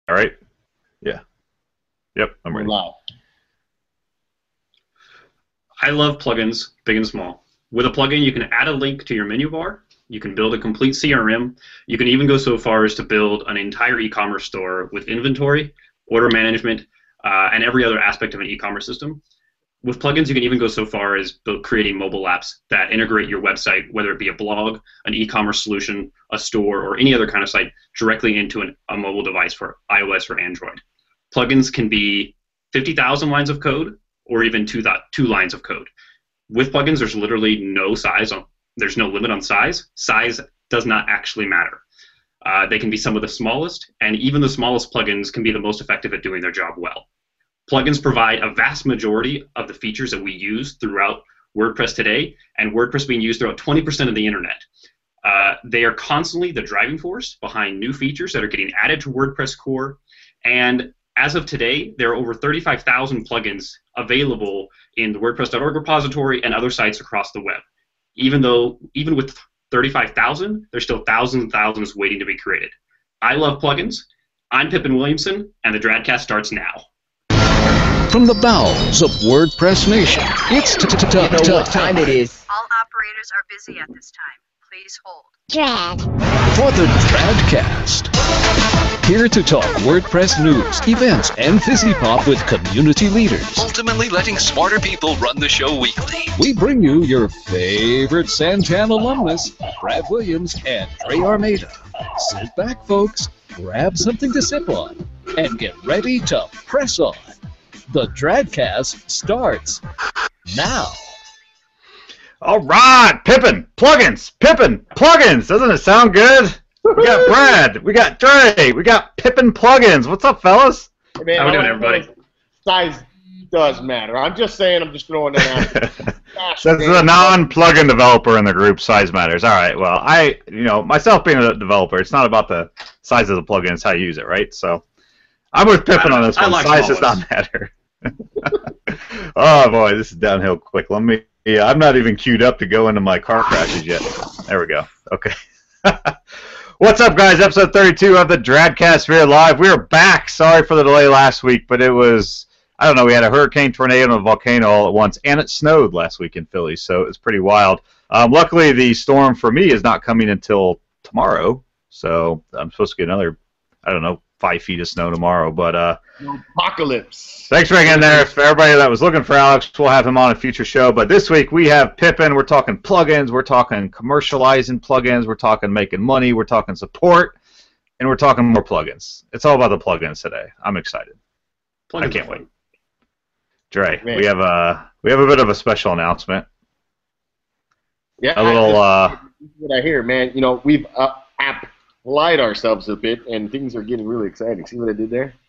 All right. Yeah. Yep. I'm ready. Live. I love plugins, big and small. With a plugin, you can add a link to your menu bar. You can build a complete CRM. You can even go so far as to build an entire e-commerce store with inventory, order management, and every other aspect of an e-commerce system. With plugins, you can even go so far as creating mobile apps that integrate your website, whether it be a blog, an e-commerce solution, a store, or any other kind of site, directly into a mobile device for iOS or Android. Plugins can be 50,000 lines of code or even two lines of code. With plugins, there's literally no size. There's no limit on size. Size does not actually matter. They can be some of the smallest, and even the smallest plugins can be the most effective at doing their job well. Plugins provide a vast majority of the features that we use throughout WordPress today, and WordPress being used throughout 20% of the internet. They are constantly the driving force behind new features that are getting added to WordPress core, and as of today, there are over 35,000 plugins available in the WordPress.org repository and other sites across the web. Even with 35,000, there's still thousands and thousands waiting to be created. I love plugins. I'm Pippin Williamson, and the Dradcast starts now. From the bowels of WordPress Nation, it's time it is. All operators are busy at this time. Please hold. Drad. For the Dradcast. Here to talk WordPress news, events, and fizzy pop with community leaders. Ultimately letting smarter people run the show weekly. We bring you your favorite Santan alumnus, Brad Williams and Dre Armada. Sit back, folks, grab something to sip on, and get ready to press on. The Dradcast starts now. All right, Pippin, plugins, Doesn't it sound good? We got Brad, we got Dre, we got Pippin plugins. What's up, fellas? Hey, man, How we doing, everybody? Size does matter. I'm just saying. I'm just throwing that out. That's the non-plugin developer in the group. Size matters. All right. Well, myself being a developer, it's not about the size of the plugin; it's how you use it, right? So, I'm with Pippin on this one. Size does not matter. Oh boy, this is downhill quick. I'm not even queued up to go into my car crashes yet. There we go. Okay. What's up, guys? Episode 32 of the Dradcast. We're live. We are back. Sorry for the delay last week, but it was, I don't know, we had a hurricane, tornado, and a volcano all at once, and it snowed last week in Philly, so it's pretty wild. Luckily, the storm for me is not coming until tomorrow, so I'm supposed to get another, 5 feet of snow tomorrow, but apocalypse. Thanks for hanging in there. For everybody that was looking for Alex, we'll have him on a future show. But this week we have Pippin. We're talking plugins. We're talking commercializing plugins. We're talking making money. We're talking support, and we're talking more plugins. It's all about the plugins today. I'm excited. I can't wait. Dre, we have a bit of a special announcement. Yeah, a little. What I hear, man. We've applied ourselves a bit, and things are getting really exciting. See what I did there?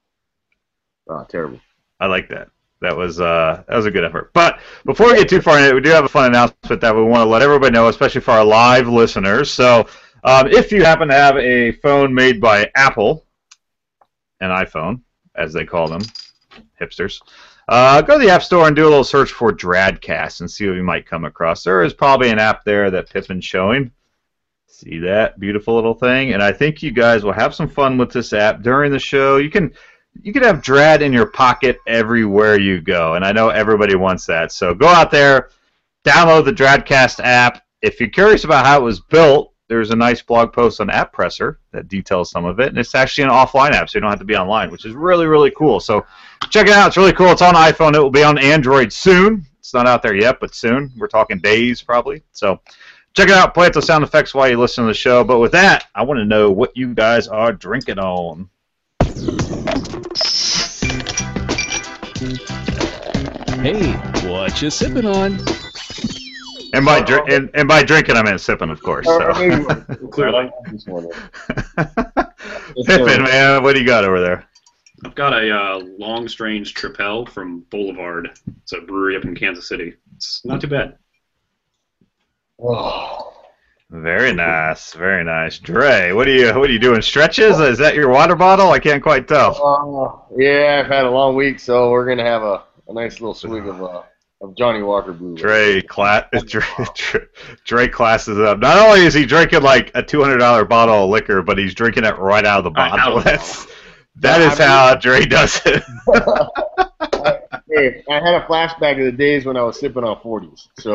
Oh, terrible. I like that. That was a good effort. But before we get too far into it, we do have a fun announcement that we want to let everybody know, especially for our live listeners. So if you happen to have a phone made by Apple, an iPhone, as they call them, hipsters, go to the App Store and do a little search for Dradcast and see what you might come across. There is probably an app there that Pippin's showing. See that beautiful little thing? And I think you guys will have some fun with this app during the show. You can have Drad in your pocket everywhere you go, and I know everybody wants that. So go out there, download the Dradcast app. If you're curious about how it was built, there's a nice blog post on AppPresser that details some of it, and it's actually an offline app, so you don't have to be online, which is really, really cool. So check it out. It's really cool. It's on iPhone. It will be on Android soon. It's not out there yet, but soon. We're talking days probably. So check it out. Play it to sound effects while you listen to the show. But with that, I want to know what you guys are drinking on. Hey, what you sipping on? And by drinking, I meant sipping, of course. So. Clearly. Pippin, man, what do you got over there? I've got a Long Strange Tripel from Boulevard. It's a brewery up in Kansas City. It's not too bad. Oh. Very nice, very nice. Dre, what are you doing? Stretches? Is that your water bottle? I can't quite tell. Yeah, I've had a long week, so we're gonna have a nice little swig of Johnny Walker Blue. Dre classes up. Not only is he drinking like a $200 bottle of liquor, but he's drinking it right out of the bottle. That is how Dre does it. Hey, I had a flashback of the days when I was sipping on 40s. So,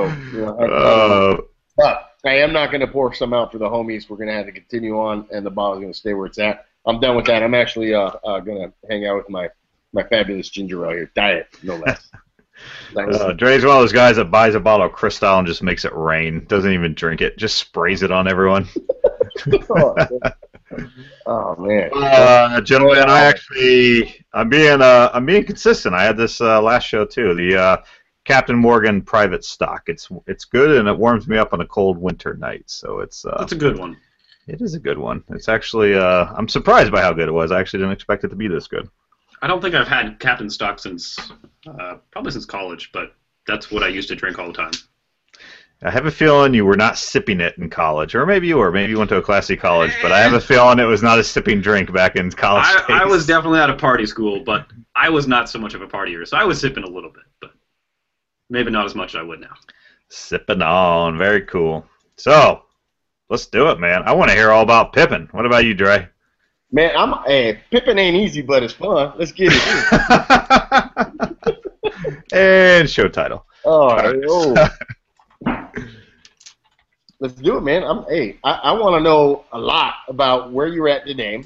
but I am not going to pour some out for the homies. We're going to have to continue on, and the bottle's going to stay where it's at. I'm done with that. I'm actually going to hang out with my fabulous ginger ale here. Diet, no less. Dre's one of those guys that buys a bottle of Cristal and just makes it rain. Doesn't even drink it. Just sprays it on everyone. Oh man, gentlemen, I'm being consistent. I had this last show too. The Captain Morgan Private Stock. It's good and it warms me up on a cold winter night. So it's that's a good one. It is a good one. It's actually I'm surprised by how good it was. I actually didn't expect it to be this good. I don't think I've had Captain Stock since probably since college, but that's what I used to drink all the time. I have a feeling you were not sipping it in college, or maybe you were. Maybe you went to a classy college, but I have a feeling it was not a sipping drink back in college days. I was definitely out of party school, but I was not so much of a partier, so I was sipping a little bit, but maybe not as much as I would now. Sipping on, very cool. So, let's do it, man. I want to hear all about Pippin. What about you, Dre? Man, Pippin ain't easy, but it's fun. Let's get it. And show title. Oh. Let's do it, man. I want to know a lot about where you're at today.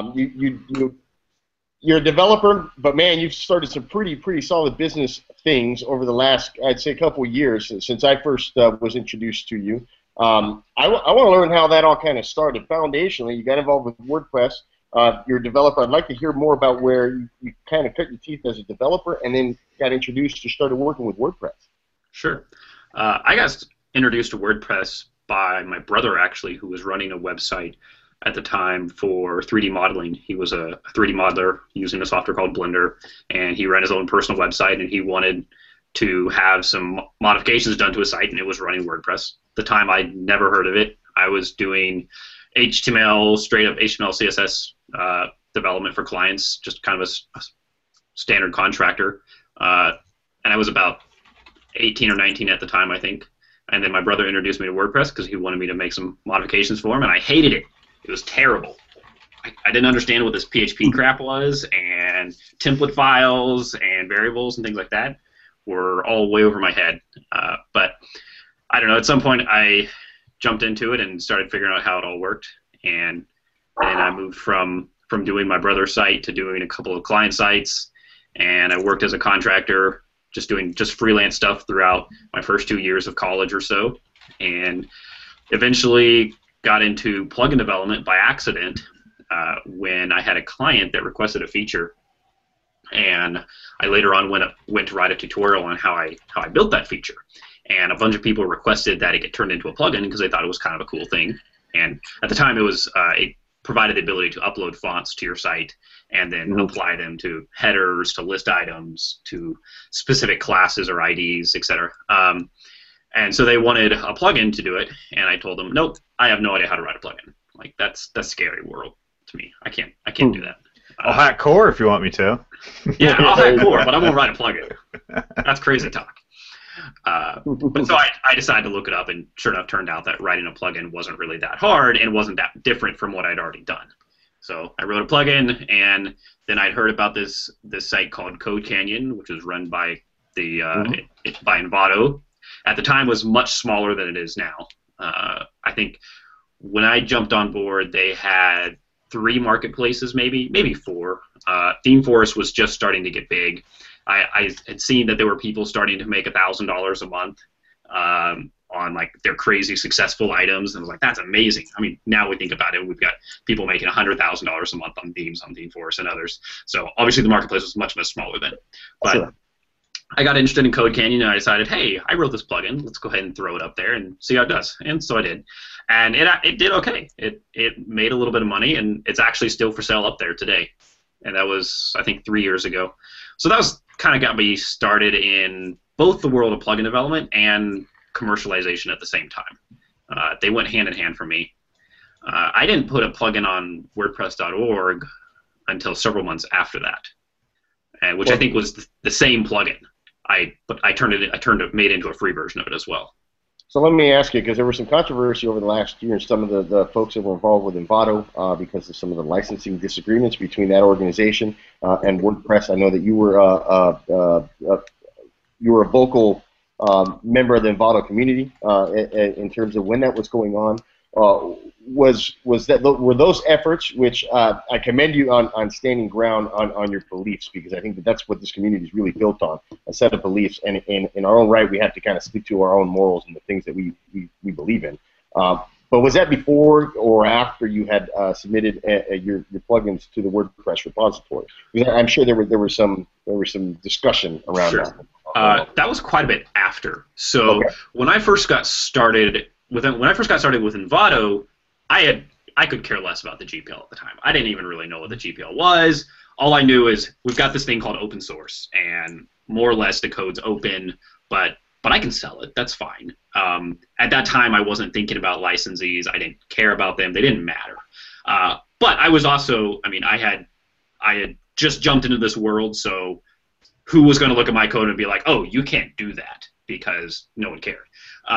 You're a developer, but man, you've started some pretty solid business things over the last, I'd say, couple of years since I first was introduced to you. I want to learn how that all kind of started. Foundationally, you got involved with WordPress. You're a developer. I'd like to hear more about where you kind of cut your teeth as a developer and then got introduced to started working with WordPress. Sure. I got introduced to WordPress by my brother, actually, who was running a website at the time for 3D modeling. He was a 3D modeler using a software called Blender, and he ran his own personal website, and he wanted to have some modifications done to his site, and it was running WordPress. At the time, I'd never heard of it. I was doing HTML, straight up HTML, CSS development for clients, just kind of a standard contractor. And I was about 18 or 19 at the time, I think. And then my brother introduced me to WordPress because he wanted me to make some modifications for him, and I hated it. It was terrible. I didn't understand what this PHP crap was, and template files and variables and things like that were all way over my head. But I don't know, at some point I jumped into it and started figuring out how it all worked, and then I moved from doing my brother's site to doing a couple of client sites, and I worked as a contractor doing freelance stuff throughout my first 2 years of college or so, and eventually got into plugin development by accident when I had a client that requested a feature, and I later on went to write a tutorial on how I built that feature, and a bunch of people requested that it get turned into a plugin because they thought it was kind of a cool thing, and at the time it provided the ability to upload fonts to your site and then apply them to headers, to list items, to specific classes or IDs, etc. And so they wanted a plugin to do it, and I told them, nope, I have no idea how to write a plugin. Like that's scary world to me. I can't do that. I'll hack core if you want me to. Yeah, I'll hack core, but I won't write a plugin. That's crazy talk. But so I decided to look it up, and sure enough, turned out that writing a plugin wasn't really that hard and wasn't that different from what I'd already done. So I wrote a plugin, and then I'd heard about this site called Code Canyon, which was run by by Envato. At the time, was much smaller than it is now. I think when I jumped on board, they had 3 marketplaces, maybe 4. ThemeForest was just starting to get big. I had seen that there were people starting to make $1,000 a month on like their crazy successful items, and I was like, that's amazing. I mean, now we think about it, we've got people making $100,000 a month on themes on ThemeForest and others. So obviously the marketplace was much smaller then. But sure. I got interested in Code Canyon, and I decided, hey, I wrote this plugin. Let's go ahead and throw it up there and see how it does. And so I did, and it did okay. It made a little bit of money, and it's actually still for sale up there today. And that was, I think, 3 years ago. So that was kind of got me started in both the world of plugin development and commercialization at the same time. They went hand in hand for me. I didn't put a plugin on WordPress.org until several months after that, which I think was the same plugin. I made it into a free version of it as well. So let me ask you, because there was some controversy over the last year, and some of the folks that were involved with Envato because of some of the licensing disagreements between that organization and WordPress. I know that you were a vocal member of the Envato community in terms of when that was going on. Were those efforts, which I commend you on standing ground on your beliefs, because I think that's what this community is really built on, a set of beliefs, and in our own right we have to kind of stick to our own morals and the things that we believe in. But was that before or after you had submitted your plugins to the WordPress repository? Because I'm sure there was some discussion around that. That was quite a bit after. So when I first got started with Envato, I could care less about the GPL at the time. I didn't even really know what the GPL was. All I knew is we've got this thing called open source, and more or less the code's open, but I can sell it. That's fine. At that time, I wasn't thinking about licensees. I didn't care about them. They didn't matter. But I was also, I had just jumped into this world, so who was going to look at my code and be like, oh, you can't do that, because no one cared.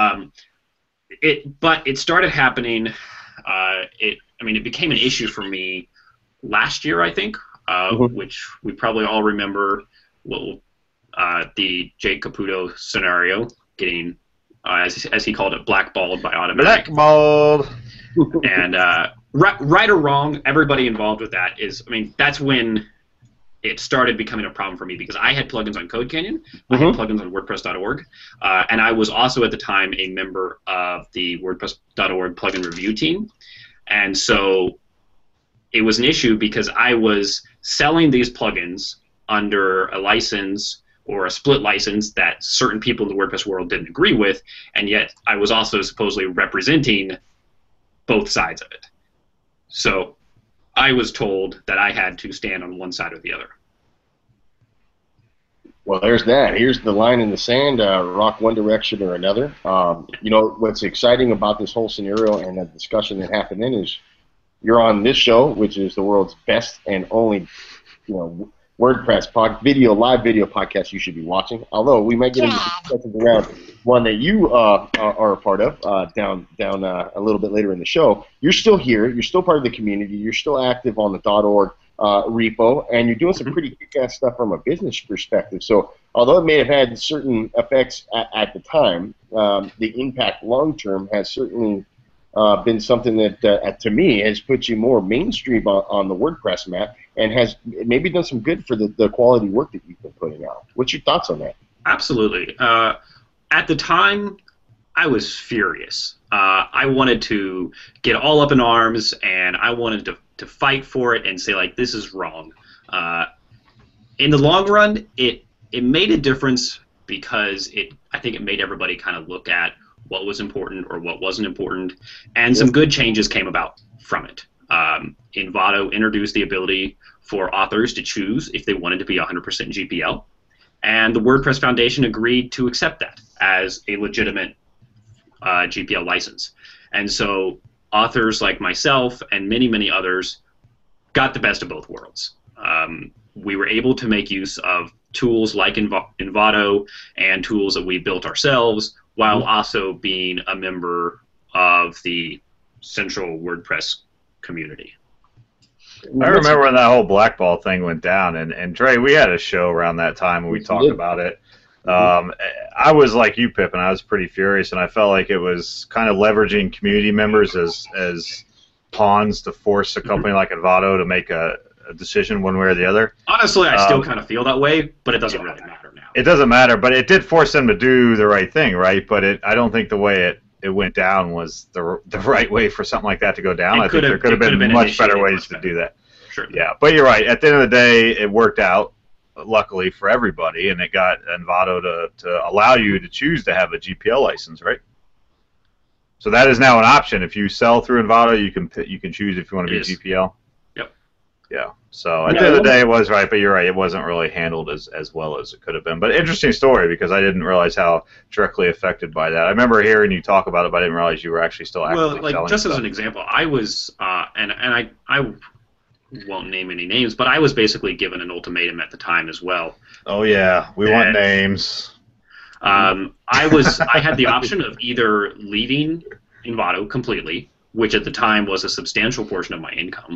But it started happening. It became an issue for me last year, I think, which we probably all remember. The Jake Caputo scenario, getting, as he called it, blackballed by Automattic. Blackballed. And right or wrong, everybody involved with that that's when it started becoming a problem for me, because I had plugins on CodeCanyon, I had plugins on WordPress.org, and I was also at the time a member of the WordPress.org plugin review team, and so it was an issue because I was selling these plugins under a license or a split license that certain people in the WordPress world didn't agree with, and yet I was also supposedly representing both sides of it. So I was told that I had to stand on one side or the other. Well, there's that. Here's the line in the sand, rock one direction or another. What's exciting about this whole scenario and the discussion that happened then is you're on this show, which is the world's best and only, WordPress live video podcast you should be watching. Although we might get into discussions around one that you are a part of down a little bit later in the show. You're still here. You're still part of the community. You're still active on the .org repo, and you're doing some pretty kick-ass stuff from a business perspective. So although it may have had certain effects at the time, the impact long-term has certainly been something that, to me, has put you more mainstream on the WordPress map, and has maybe done some good for the quality work that you've been putting out. What's your thoughts on that? Absolutely. At the time, I was furious. I wanted to get all up in arms, and I wanted to fight for it and say, like, this is wrong. In the long run, it made a difference because I think it made everybody kind of look at what was important or what wasn't important, and some good changes came about from it. Envato introduced the ability for authors to choose if they wanted to be 100% GPL, and the WordPress Foundation agreed to accept that as a legitimate GPL license. And so authors like myself and many, many others got the best of both worlds. We were able to make use of tools like Envato and tools that we built ourselves, while also being a member of the central WordPress community. I remember when that whole blackball thing went down, and Dre, we had a show around that time and we talked about it. I was like you, Pip, and I was pretty furious, and I felt like it was kind of leveraging community members as pawns to force a company like Envato to make a decision one way or the other. Honestly, I still kind of feel that way, but it doesn't really matter now. It doesn't matter, but it did force them to do the right thing, right? But I don't think the way it went down was the right way for something like that to go down. I think there could have been much better ways to do that. Sure. Yeah, but you're right. At the end of the day, it worked out, luckily for everybody, and it got Envato to allow you to choose to have a GPL license, right? So that is now an option. If you sell through Envato, you can choose if you want to be GPL. Yep. Yeah. So at the end of the day, it was right, but you're right. It wasn't really handled as well as it could have been. But interesting story, because I didn't realize how directly affected by that. I remember hearing you talk about it, but I didn't realize you were actually still actively selling just stuff. As an example, I was, and I won't name any names, but I was basically given an ultimatum at the time as well. Oh yeah, we want names. I had the option of either leaving Envato completely, which at the time was a substantial portion of my income,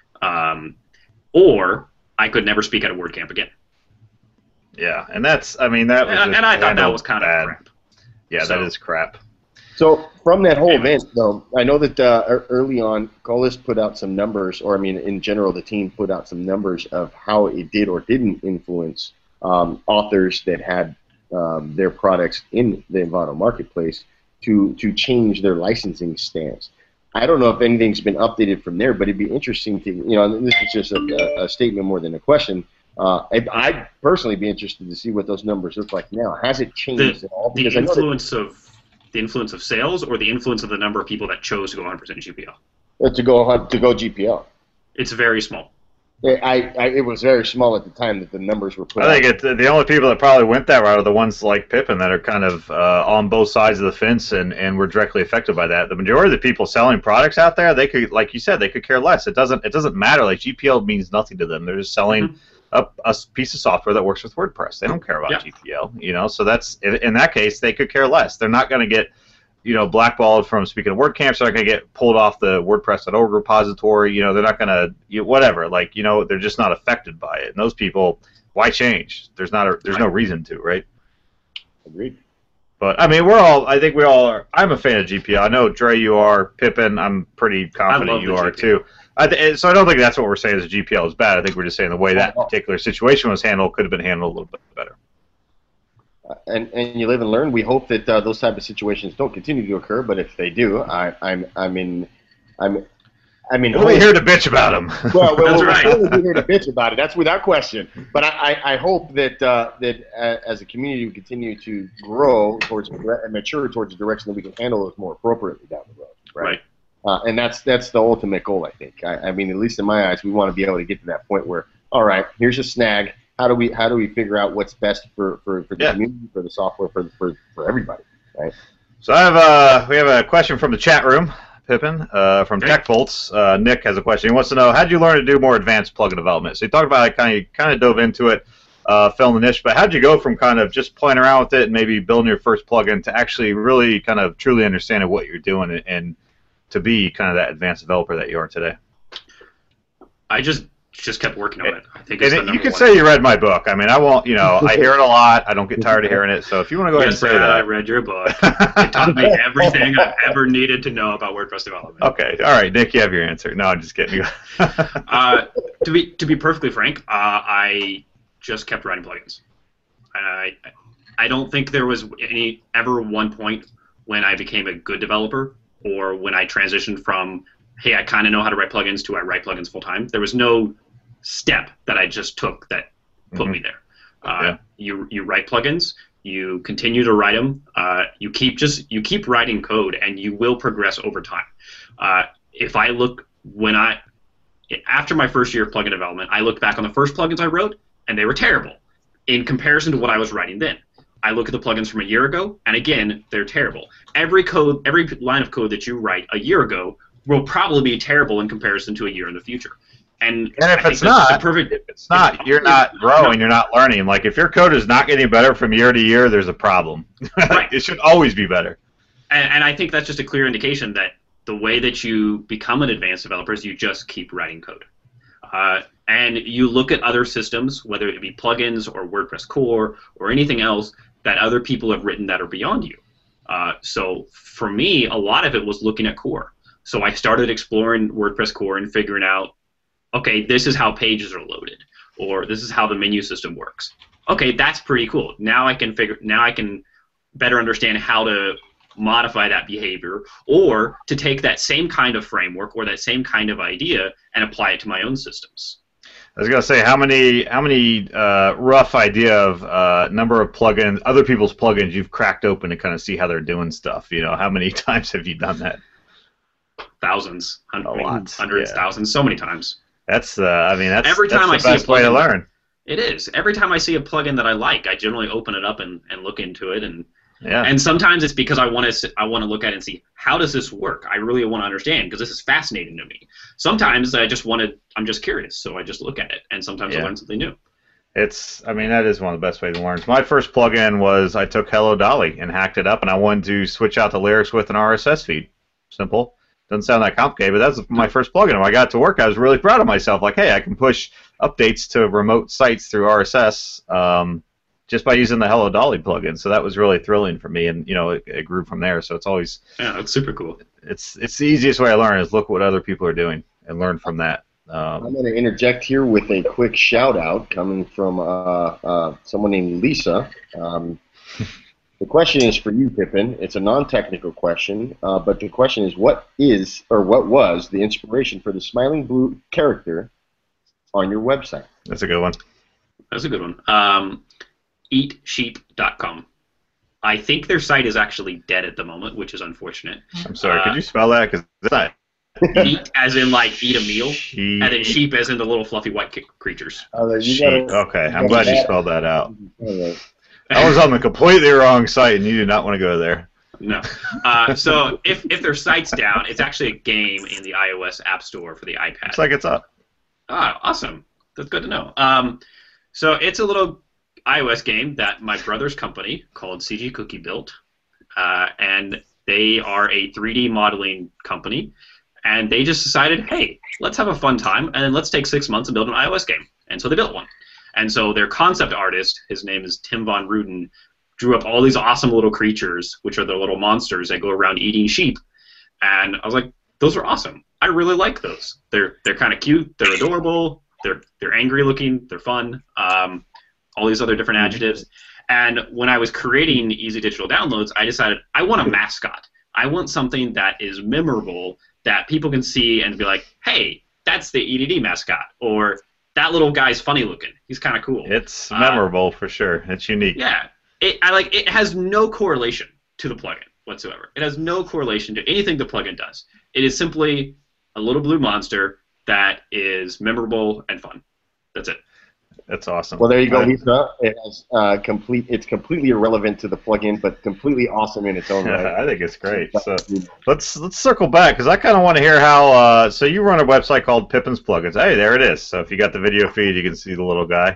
or I could never speak at a WordCamp again. Yeah, and that's, I mean, that was just and I thought that handled was kind bad. of crap. Yeah, So- that is crap. So from that whole Anyways. event, though, I know that early on, Colas put out some numbers, or I mean, in general, the team put out some numbers of how it did or didn't influence authors that had their products in the Envato marketplace to change their licensing stance. I don't know if anything's been updated from there, but it'd be interesting to, and this is just a statement more than a question. I'd personally be interested to see what those numbers look like now. Has it changed at all? The Because I know that- influence of sales, or the influence of the number of people that chose to go 100% GPL. to go GPL. It's very small. It was very small at the time that the numbers were put out. I think the only people that probably went that route are the ones like Pippin that are kind of on both sides of the fence and were directly affected by that. The majority of the people selling products out there, they could, like you said, they could care less. It doesn't matter. Like GPL means nothing to them. They're just selling a piece of software that works with WordPress. They don't care about GPL. So that's, in that case, they could care less. They're not going to get blackballed from speaking of WordCamps. They're not going to get pulled off the WordPress.org repository. They're not going to whatever. Like, they're just not affected by it. And those people, why change? There's no reason to, right? Agreed. But I mean, I think we all are. I'm a fan of GPL. I know Dre, you are. Pippin, I'm pretty confident you are GPL. too. So I don't think that's what we're saying is GPL is bad. I think we're just saying the way that particular situation was handled could have been handled a little bit better. And you live and learn. We hope that those type of situations don't continue to occur. But if they do, I'm in. We'll be here to bitch about them. Well, That's we'll right. certainly be here to bitch about it. That's without question. But I hope that as a community we continue to grow towards and mature towards a direction that we can handle those more appropriately down the road. Right. And that's the ultimate goal, I think. I mean, at least in my eyes, we want to be able to get to that point where, all right, here's a snag. How do we figure out what's best for the community, for the software, for everybody, right? So we have a question from the chat room, Pippin, from TechVolts. Nick has a question. He wants to know, how did you learn to do more advanced plugin development? So you talked about it, kind of dove into it, fell in the niche, but how did you go from kind of just playing around with it and maybe building your first plugin to actually really kind of truly understanding what you're doing and to be kind of that advanced developer that you are today? I just kept working on it. I think it's You could say you read my book. I mean, I won't, I hear it a lot. I don't get tired of hearing it. So if you want to go ahead and say that. I read your book. It taught me everything I've ever needed to know about WordPress development. Okay. All right, Nick, you have your answer. No, I'm just kidding. To be perfectly frank, I just kept writing plugins. I don't think there was ever one point when I became a good developer or when I transitioned from, hey, I kind of know how to write plugins to I write plugins full time. There was no step that I just took that put me there. You write plugins, you continue to write them, you keep writing code, and you will progress over time. If I look after my first year of plugin development, I look back on the first plugins I wrote, and they were terrible in comparison to what I was writing then. I look at the plugins from a year ago, and again, they're terrible. Every line of code that you write a year ago will probably be terrible in comparison to a year in the future. And if it's not, you're not growing, you're not learning. Like, if your code is not getting better from year to year, there's a problem. Right. It should always be better. And I think that's just a clear indication that the way that you become an advanced developer is you just keep writing code. And you look at other systems, whether it be plugins or WordPress core or anything else that other people have written that are beyond you. So for me, a lot of it was looking at core. So I started exploring WordPress core and figuring out, okay, this is how pages are loaded, or this is how the menu system works. Okay, that's pretty cool. Now I can better understand how to modify that behavior, or to take that same kind of framework or that same kind of idea and apply it to my own systems. I was gonna say, how many rough idea of number of plugins, other people's plugins you've cracked open to kind of see how they're doing stuff? How many times have you done that? Thousands, hundreds, yeah. Thousands, so many times. That's every time that's I the best way to learn. It is. Every time I see a plugin that I like, I generally open it up and look into it, yeah. And sometimes it's because I want to look at it and see, how does this work? I really want to understand because this is fascinating to me. Sometimes I'm just curious, so I just look at it, and sometimes I learn something new. I mean, that is one of the best ways to learn. So my first plugin was I took Hello Dolly and hacked it up, and I wanted to switch out the lyrics with an RSS feed. Simple. Doesn't sound that complicated, but that's my first plugin. When I got to work, I was really proud of myself. Like, hey, I can push updates to remote sites through RSS just by using the Hello Dolly plugin. So that was really thrilling for me, and it grew from there. So it's always that's super cool. It's the easiest way I learn is look what other people are doing and learn from that. I'm going to interject here with a quick shout-out coming from someone named Lisa. The question is for you, Pippin. It's a non-technical question, but the question is, what was the inspiration for the smiling blue character on your website? That's a good one. That's a good one. Eatsheep.com. I think their site is actually dead at the moment, which is unfortunate. I'm sorry. Could you spell that? Because it's not. Eat as in like eat a meal, Sheep. and then sheep as in the little fluffy white creatures. Sheep. Okay, I'm glad you spelled that out. I was on the completely wrong site, and you did not want to go there. No. So if their site's down, it's actually a game in the iOS App Store for the iPad. Looks like it's up. Ah, awesome. That's good to know. So it's a little iOS game that my brother's company called CG Cookie built, and they are a 3D modeling company. And they just decided, hey, let's have a fun time, and then let's take 6 months and build an iOS game. And so they built one. And so their concept artist, his name is Tim Von Ruden, drew up all these awesome little creatures, which are the little monsters that go around eating sheep. And I was like, those are awesome. I really like those. They're kind of cute. They're adorable. They're angry looking. They're fun. All these other different adjectives. And when I was creating Easy Digital Downloads, I decided I want a mascot. I want something that is memorable, that people can see and be like, hey, that's the EDD mascot, or that little guy's funny looking. He's kind of cool. It's memorable for sure. It's unique. Yeah. It has no correlation to the plugin whatsoever. It has no correlation to anything the plugin does. It is simply a little blue monster that is memorable and fun. That's it. That's awesome. Well, there you go, Lisa. It has it's completely irrelevant to the plugin, but completely awesome in its own right. I think it's great. So let's circle back because I kind of want to hear how. So you run a website called Pippin's Plugins. Hey, there it is. So if you got the video feed, you can see the little guy.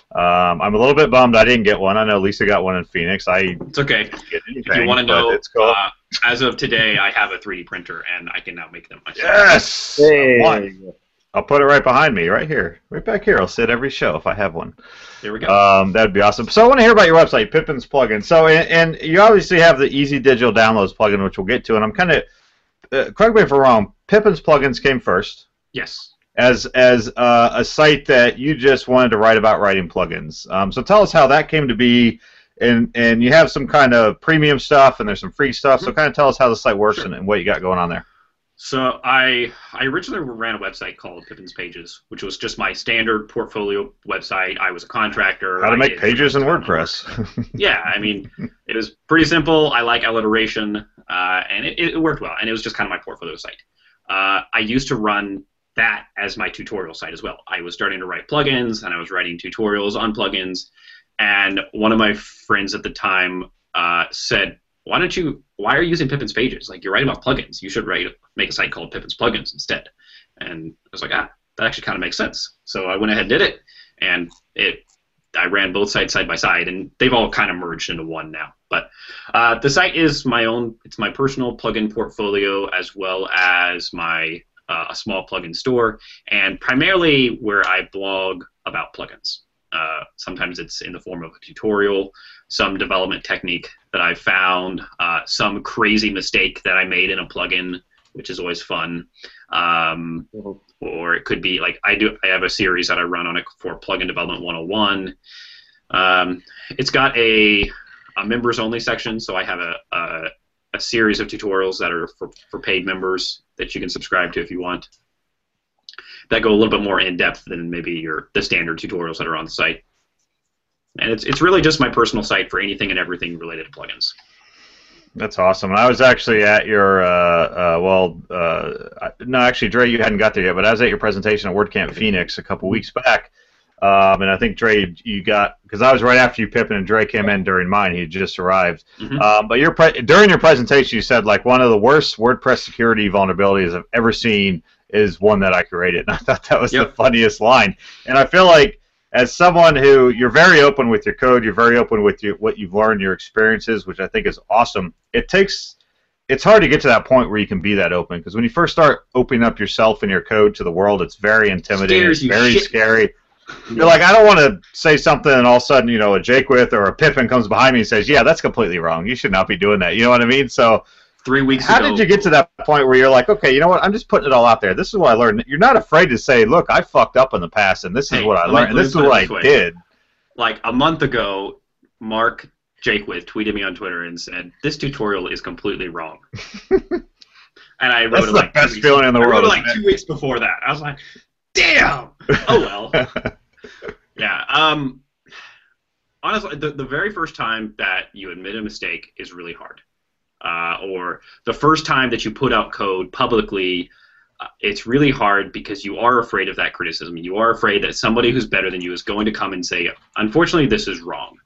I'm a little bit bummed I didn't get one. I know Lisa got one in Phoenix. It's okay. Get anything, if you want to know, it's cool. as of today, I have a 3D printer and I can now make them myself. Yes. Hey. I'll put it right behind me, right here, right back here. I'll sit every show if I have one. There we go. That'd be awesome. So I want to hear about your website, Pippin's Plugin. So and you obviously have the Easy Digital Downloads plugin, which we'll get to. And I'm kind of correct me if I'm wrong. Pippin's Plugins came first. Yes. As a site that you just wanted to write about writing plugins. So tell us how that came to be. And you have some kind of premium stuff and there's some free stuff. So kind of tell us how the site works and what you got going on there. So I originally ran a website called Pippin's Pages, which was just my standard portfolio website. I was a contractor. How to make pages in WordPress. Yeah, I mean, it was pretty simple. I like alliteration, and it worked well. And it was just kind of my portfolio site. I used to run that as my tutorial site as well. I was starting to write plugins, and I was writing tutorials on plugins. And one of my friends at the time said, why are you using Pippin's Pages? Like, you're writing about plugins. You should make a site called Pippin's Plugins instead. And I was like, that actually kind of makes sense. So I went ahead and did it, and I ran both sites side by side, and they've all kind of merged into one now. But the site is my own. It's my personal plugin portfolio as well as my a small plugin store, and primarily where I blog about plugins. Sometimes it's in the form of a tutorial, some development technique that I found, some crazy mistake that I made in a plugin, which is always fun. Or it could be like I have a series that I run on it for Plugin Development 101. It's got a members only section, so I have a series of tutorials that are for paid members that you can subscribe to if you want, that go a little bit more in depth than maybe the standard tutorials that are on the site. And it's really just my personal site for anything and everything related to plugins. That's awesome. And I was actually at your no, actually, Dre, you hadn't got there yet, but I was at your presentation at WordCamp Phoenix a couple weeks back. And I think, Dre, you got, because I was right after you, Pippin, and Dre came in during mine. He had just arrived. Mm-hmm. But during your presentation, you said, like, one of the worst WordPress security vulnerabilities I've ever seen is one that I created. And I thought that was the funniest line. And I feel like as someone who you're very open with your code, you're very open with what you've learned, your experiences, which I think is awesome. It's hard to get to that point where you can be that open, because when you first start opening up yourself and your code to the world, it's very intimidating. It's very scary. You're like, I don't want to say something and all of a sudden, a Jakewith or a Pippin comes behind me and says, yeah, that's completely wrong. You should not be doing that. You know what I mean? So 3 weeks how ago, did you get to that point where you're like, okay, you know what? I'm just putting it all out there. This is what I learned. You're not afraid to say, look, I fucked up in the past, and this is what I learned, and this is what I did. Like a month ago, Mark Jakewith tweeted me on Twitter and said, this tutorial is completely wrong. And I wrote That's the best feeling in the world. I wrote it like 2 weeks before that. I was like, damn! Oh, well. Yeah. Honestly, the very first time that you admit a mistake is really hard. Or the first time that you put out code publicly, it's really hard because you are afraid of that criticism. You are afraid that somebody who's better than you is going to come and say, unfortunately, this is wrong.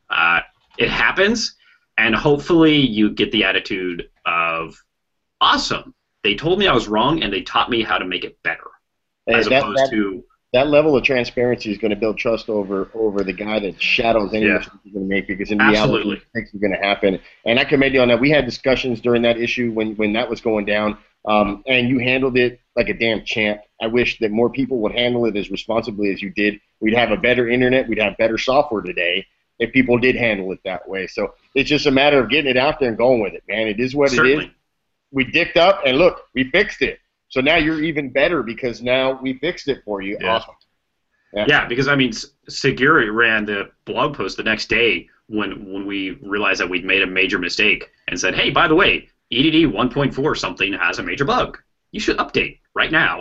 It happens, and hopefully you get the attitude of, awesome, they told me I was wrong, and they taught me how to make it better. As opposed to... That level of transparency is going to build trust over the guy that shadows any mistake you're going to make, because in reality, mistakes are going to happen. And I commend you on that. We had discussions during that issue when that was going down, and you handled it like a damn champ. I wish that more people would handle it as responsibly as you did. We'd have a better internet. We'd have better software today if people did handle it that way. So it's just a matter of getting it out there and going with it, man. It is what it is. We dicked up, and look, we fixed it. So now you're even better because now we fixed it for you. Yeah. Awesome. Yeah, because, I mean, Seguri ran the blog post the next day when we realized that we'd made a major mistake and said, hey, by the way, EDD 1.4 something has a major bug. You should update right now.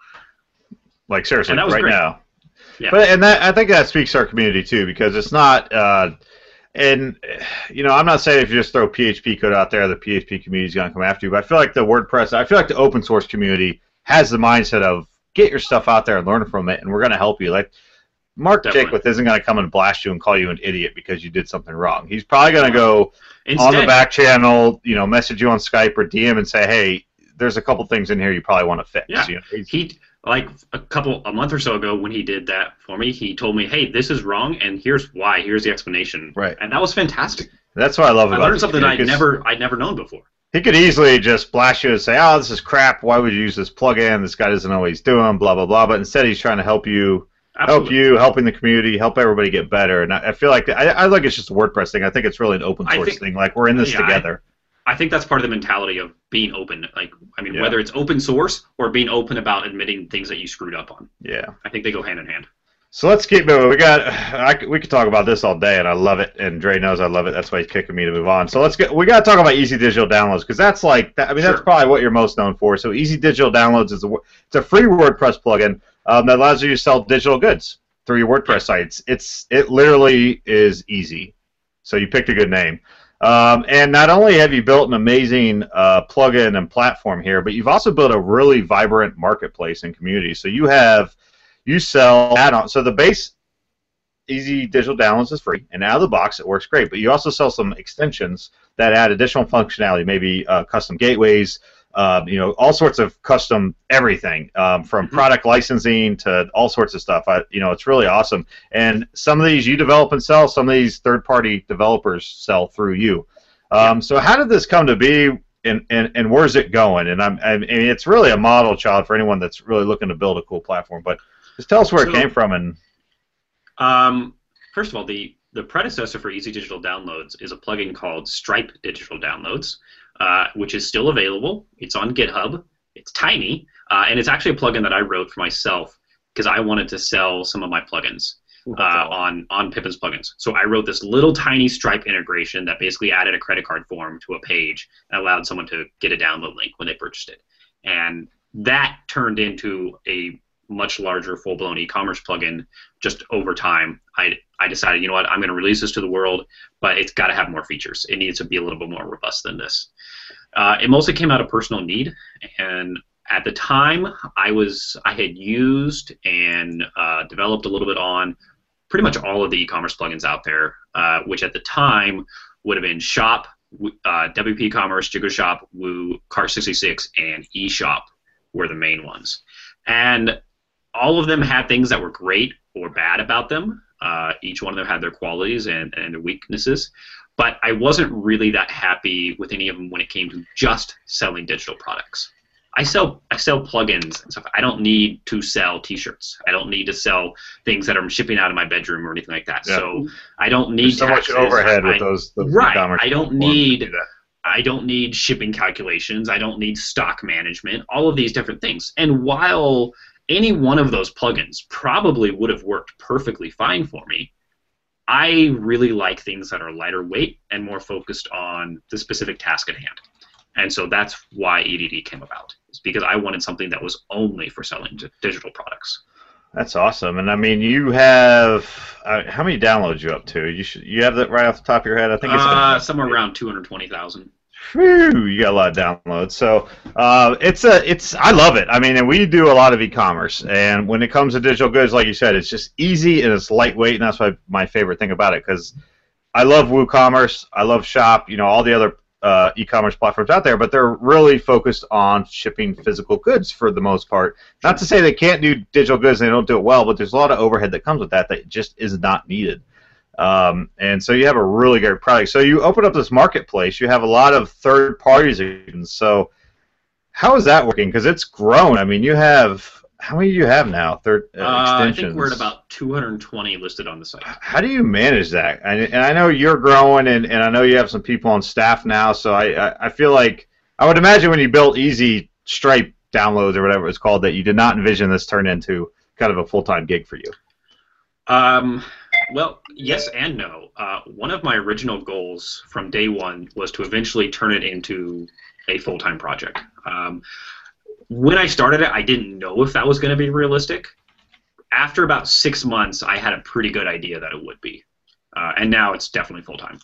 Like, seriously, right great. now. Yeah. But I think that speaks to our community, too, because it's not and, I'm not saying if you just throw PHP code out there, the PHP community is going to come after you, but I feel like the open source community has the mindset of, get your stuff out there and learn from it, and we're going to help you. Like, Mark Jakewith isn't going to come and blast you and call you an idiot because you did something wrong. He's probably going to go on the back channel, message you on Skype or DM and say, hey, there's a couple things in here you probably want to fix. Yeah. He, like, a month or so ago when he did that for me, he told me, hey, this is wrong, and here's why. Here's the explanation. Right. And that was fantastic. That's what I love about it. I learned something I'd never known before. He could easily just blast you and say, oh, this is crap. Why would you use this plugin? This guy doesn't know what he's doing, blah, blah, blah. But instead he's trying to help you, helping the community, help everybody get better. And I feel like I like it's just a WordPress thing. I think it's really an open source thing. Like, we're in this together. I think that's part of the mentality of being open. Like, I mean, whether it's open source or being open about admitting things that you screwed up on. Yeah. I think they go hand in hand. So let's keep moving. We could talk about this all day, and I love it. And Dre knows I love it. That's why he's kicking me to move on. So we got to talk about Easy Digital Downloads, because that's that's probably what you're most known for. So Easy Digital Downloads it's a free WordPress plugin that allows you to sell digital goods through your WordPress sites. It literally is easy. So you picked a good name. And not only have you built an amazing plugin and platform here, but you've also built a really vibrant marketplace and community. So you sell add-ons. So the base Easy Digital Downloads is free, and out of the box it works great. But you also sell some extensions that add additional functionality, maybe custom gateways, all sorts of custom everything, from product licensing to all sorts of stuff. It's really awesome. And some of these you develop and sell, some of these third-party developers sell through you. So how did this come to be, and where's it going? And I mean, it's really a model child for anyone that's really looking to build a cool platform. But just tell us where it came from. And first of all, the predecessor for Easy Digital Downloads is a plugin called Stripe Digital Downloads, which is still available. It's on GitHub. It's tiny, and it's actually a plugin that I wrote for myself because I wanted to sell some of my plugins on Pippin's plugins. So I wrote this little tiny Stripe integration that basically added a credit card form to a page and allowed someone to get a download link when they purchased it. And that turned into a much larger full-blown e-commerce plugin just over time. I decided, you know what, I'm going to release this to the world, but it's got to have more features. It needs to be a little bit more robust than this. It mostly came out of personal need, and at the time I had used and developed a little bit on pretty much all of the e-commerce plugins out there, which at the time would have been Shop, WP Commerce, Jigger Shop, Woo, Cart66, and eShop were the main ones. And all of them had things that were great or bad about them. Each one of them had their qualities and their weaknesses. But I wasn't really that happy with any of them when it came to just selling digital products. I sell plugins and stuff. I don't need to sell T-shirts. I don't need to sell things that I'm shipping out of my bedroom or anything like that. Yeah. So I don't need There's so much overhead with those right. e-commerce I don't need shipping calculations. I don't need stock management. All of these different things. And while any one of those plugins probably would have worked perfectly fine for me, I really like things that are lighter weight and more focused on the specific task at hand. And so that's why EDD came about. It's because I wanted something that was only for selling digital products. That's awesome. And I mean, you have how many downloads you up to? You have that right off the top of your head? I think it's somewhere around 220,000. Whew, you got a lot of downloads. So I love it. I mean, and we do a lot of e-commerce, and when it comes to digital goods, like you said, it's just easy and it's lightweight, and that's my favorite thing about it, because I love WooCommerce, I love Shop, all the other e-commerce platforms out there, but they're really focused on shipping physical goods for the most part. Not to say they can't do digital goods and they don't do it well, but there's a lot of overhead that comes with that just is not needed. And so you have a really great product. So you open up this marketplace. You have a lot of third parties. So how is that working? Because it's grown. I mean, how many do you have now? Extensions. I think we're at about 220 listed on the site. How do you manage that? And I know you're growing, and I know you have some people on staff now. So I feel like I would imagine when you built Easy Stripe downloads or whatever it's called, that you did not envision this turn into kind of a full-time gig for you. Well, yes and no. One of my original goals from day one was to eventually turn it into a full-time project. When I started it, I didn't know if that was going to be realistic. After about 6 months, I had a pretty good idea that it would be. And now it's definitely full-time.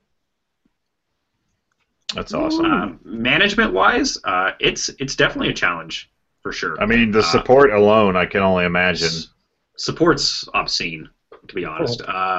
That's awesome. Management-wise, it's definitely a challenge, for sure. I mean, the support alone, I can only imagine. Support's obscene, to be honest.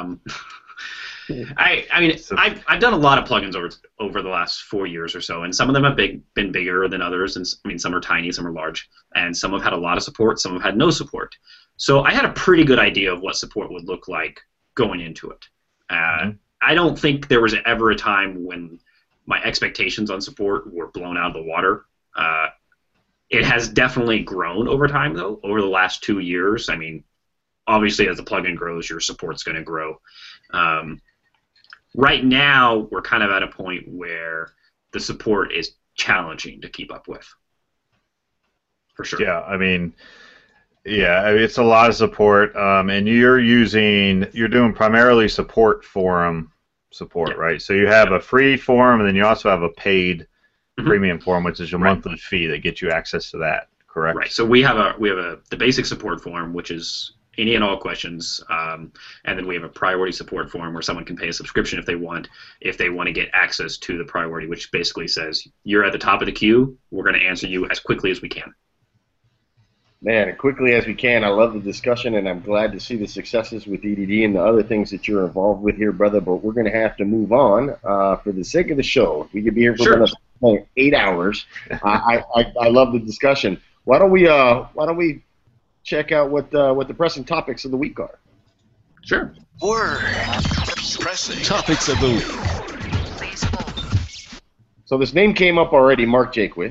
I've done a lot of plugins over the last 4 years or so, and some of them have been bigger than others, and some are tiny, some are large, and some have had a lot of support, some have had no support. So I had a pretty good idea of what support would look like going into it. I don't think there was ever a time when my expectations on support were blown out of the water. It has definitely grown over time, though, over the last 2 years. I mean, obviously, as the plugin grows, your support's going to grow. Right now, we're kind of at a point where the support is challenging to keep up with, for sure. Yeah, I mean, it's a lot of support, and you're doing primarily support forum support, right? So you have a free forum, and then you also have a paid premium forum, which is your monthly fee that gets you access to that, correct? Right. So we have the basic support forum, which is any and all questions, and then we have a priority support forum where someone can pay a subscription if they want to get access to the priority, which basically says you're at the top of the queue. We're going to answer you as quickly as we can. Man, as quickly as we can. I love the discussion, and I'm glad to see the successes with EDD and the other things that you're involved with here, brother. But we're going to have to move on for the sake of the show. We could be here for another 8 hours. I love the discussion. Why don't we check out what the pressing topics of the week are? Sure. Word. Pressing Topics of the week. Please hold. So this name came up already, Mark Jaquith.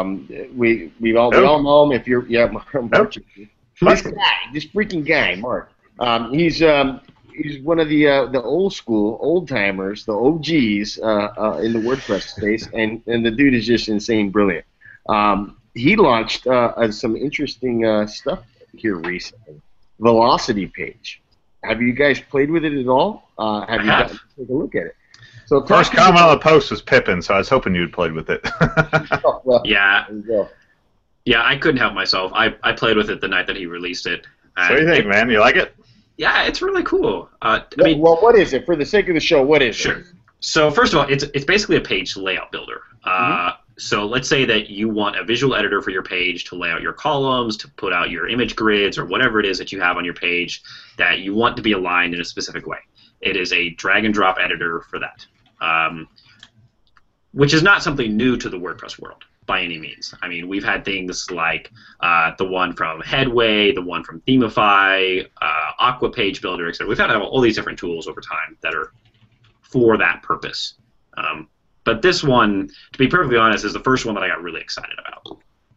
We all know him. If you're Mark Jaquith. This freaking guy, Mark. He's one of the old school, old timers, the OGs in the WordPress space, and the dude is just insane, brilliant. He launched some interesting stuff here recently. Velocity Page. Have you guys played with it at all? Have you gotten to take a look at it? So first comment on the post was Pippin, so I was hoping you'd played with it. Yeah. Yeah, I couldn't help myself. I played with it the night that he released it. So what do you think, man? You like it? Yeah, it's really cool. Well, what is it? For the sake of the show, what is it? Sure. So first of all, it's basically a page layout builder. So let's say that you want a visual editor for your page to lay out your columns, to put out your image grids, or whatever it is that you have on your page that you want to be aligned in a specific way. It is a drag-and-drop editor for that, which is not something new to the WordPress world. by any means. I mean, we've had things like the one from Headway, the one from Themify, Aqua Page Builder, etc. We've had all these different tools over time that are for that purpose. But this one, to be perfectly honest, is the first one that I got really excited about.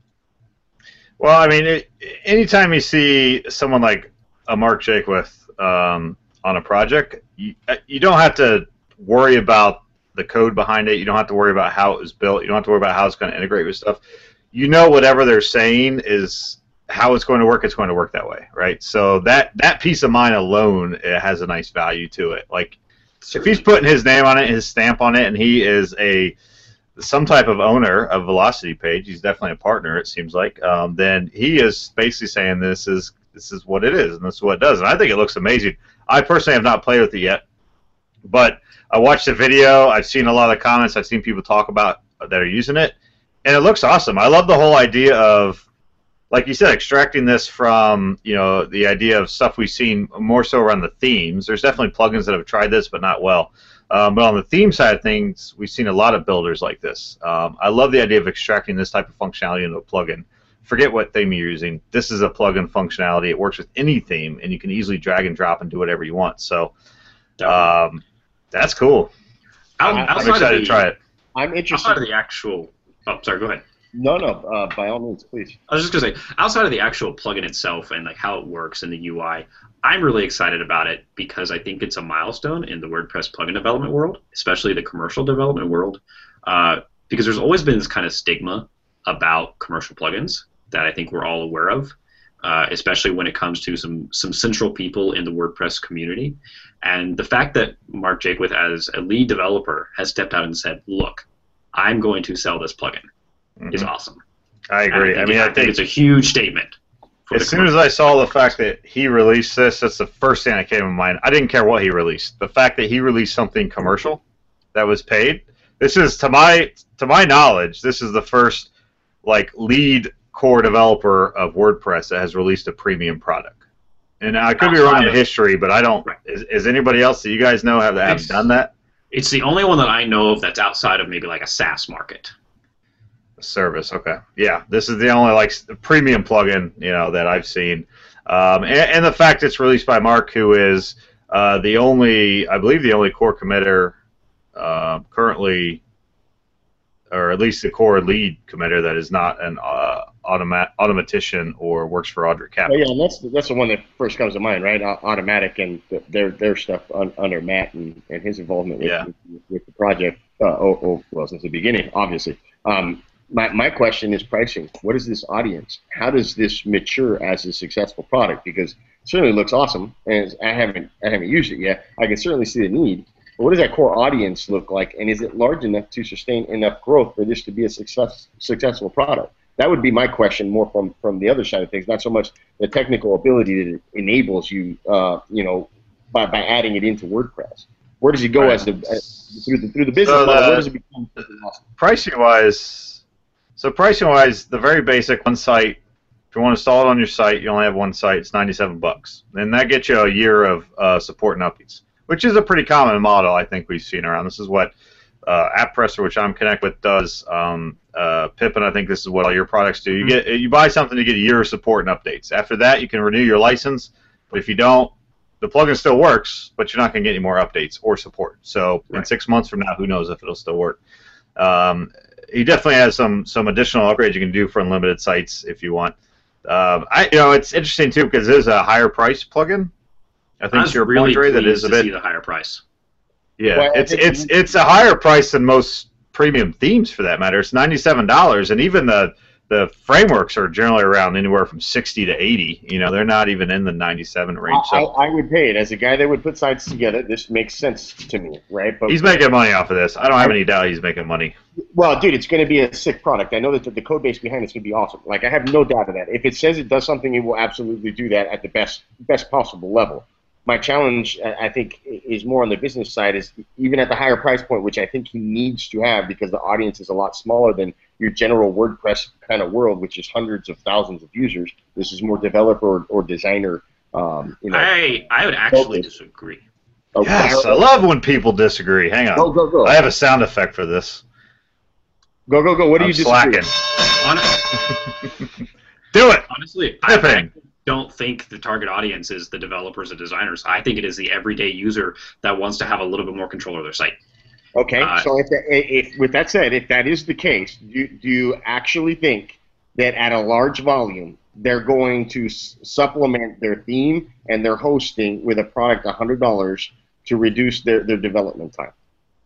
Well, I mean, anytime you see someone like a Mark Jakewith on a project, you don't have to worry about the code behind it. You don't have to worry about how it was built. You don't have to worry about how it's going to integrate with stuff. You know, whatever they're saying is how it's going to work. It's going to work that way, right? So that peace of mind alone, it has a nice value to it. Like, if he's putting his name on it, his stamp on it, and he is some type of owner of Velocity Page, he's definitely a partner, it seems like, then he is basically saying this is what it is, and this is what it does. And I think it looks amazing. I personally have not played with it yet, but I watched the video, I've seen a lot of the comments, I've seen people talk about that are using it, and it looks awesome. I love the whole idea of, like you said, extracting this from, you know, the idea of stuff we've seen more so around the themes. There's definitely plugins that have tried this, but not well. But on the theme side of things, we've seen a lot of builders like this. I love the idea of extracting this type of functionality into a plugin. Forget what theme you're using. This is a plugin functionality. It works with any theme, and you can easily drag and drop and do whatever you want. So that's cool. I'm excited to try it. I'm interested. Outside of the actual... Oh, sorry, go ahead. No, by all means, please. I was just going to say, outside of the actual plugin itself and like how it works in the UI, I'm really excited about it because I think it's a milestone in the WordPress plugin development world, especially the commercial development world, because there's always been this kind of stigma about commercial plugins that I think we're all aware of, especially when it comes to some central people in the WordPress community. And the fact that Mark Jakewith, as a lead developer, has stepped out and said, look, I'm going to sell this plugin. Is awesome. I agree. I think it's a huge statement. As soon as I saw the fact that he released this, that's the first thing that came to mind. I didn't care what he released. The fact that he released something commercial that was paid. This is, to my knowledge, this is the first like lead core developer of WordPress that has released a premium product. And I could be wrong in the history, but I don't. Right. Is anybody else that you guys know have done that? It's the only one that I know of that's outside of maybe like a SaaS market. Service, okay, yeah. This is the only like premium plugin, you know, that I've seen, and the fact it's released by Mark, who is I believe the only core committer currently, or at least the core lead committer that is not an automatician or works for Audrey Capital. Oh, yeah, and that's the one that first comes to mind, right? Automatic and their stuff under Matt and his involvement with the project. Well, since the beginning, obviously. My question is pricing. What is this audience? How does this mature as a successful product? Because it certainly looks awesome, and I haven't used it yet. I can certainly see the need. But what does that core audience look like, and is it large enough to sustain enough growth for this to be a successful product? That would be my question, more from the other side of things, not so much the technical ability that it enables you, by adding it into WordPress. Where does it go through the business model? Where does it become pricing-wise? So pricing-wise, the very basic one site. If you want to install it on your site, you only have one site. It's $97, and that gets you a year of support and updates, which is a pretty common model I think we've seen around. This is what AppPresser, which I'm connected with, does. Pippin, I think this is what all your products do. You buy something, you get a year of support and updates. After that, you can renew your license, but if you don't, the plugin still works, but you're not going to get any more updates or support. So in 6 months from now, who knows if it'll still work. He definitely has some additional upgrades you can do for unlimited sites if you want. It's interesting too because it is a higher price plugin. I think it's your point, Ray, that is a bit. See the higher price. Yeah, well, it's a higher price than most premium themes for that matter. It's $97, and even the frameworks are generally around anywhere from 60 to 80. You know, they're not even in the 97 range. So I would pay it. As a guy that would put sites together, this makes sense to me, right? But he's making money off of this. I don't have any doubt he's making money. Well, dude, it's going to be a sick product. I know that the code base behind it's going to be awesome. Like, I have no doubt of that. If it says it does something, it will absolutely do that at the best possible level. My challenge, I think, is more on the business side, is even at the higher price point, which I think he needs to have because the audience is a lot smaller than your general WordPress kind of world, which is hundreds of thousands of users. This is more developer or designer. I would actually disagree. Yes, I love when people disagree. Hang on. Go. I have a sound effect for this. Go. What do I'm you disagree? slacking. Do it. Honestly, Pippin. I don't think the target audience is the developers and designers. I think it is the everyday user that wants to have a little bit more control of their site. Okay, so if with that said, if that is the case, do you actually think that at a large volume they're going to supplement their theme and their hosting with a product $100 to reduce their development time?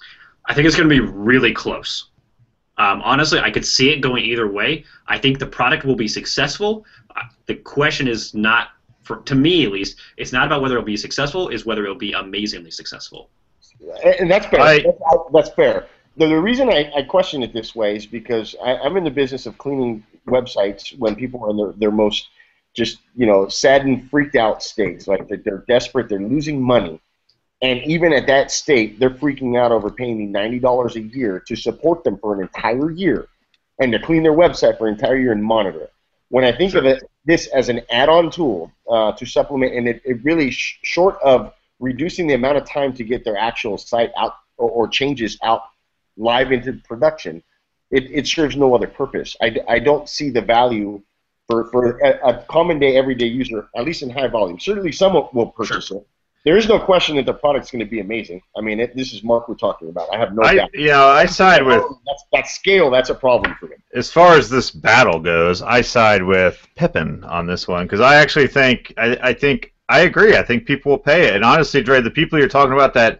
I think it's going to be really close. Honestly, I could see it going either way. I think the product will be successful. The question is not, to me at least, it's not about whether it'll be successful, it's whether it'll be amazingly successful. And that's fair. That's fair. The reason I question it this way is because I'm in the business of cleaning websites when people are in their most just, saddened, freaked out states. Like they're desperate, they're losing money. And even at that state, they're freaking out over paying me $90 a year to support them for an entire year and to clean their website for an entire year and monitor it. When I think of this as an add-on tool to supplement, and it really, short of reducing the amount of time to get their actual site out or changes out live into production, it serves no other purpose. I don't see the value for a common day, everyday user, at least in high volume. Certainly some will purchase it. There is no question that the product's going to be amazing. I mean, this is Mark we're talking about. I have no doubt. I side with... That scale, that's a problem for me. As far as this battle goes, I side with Pippin on this one because I actually think, I agree. I think people will pay it. And honestly, Dre, the people you're talking about that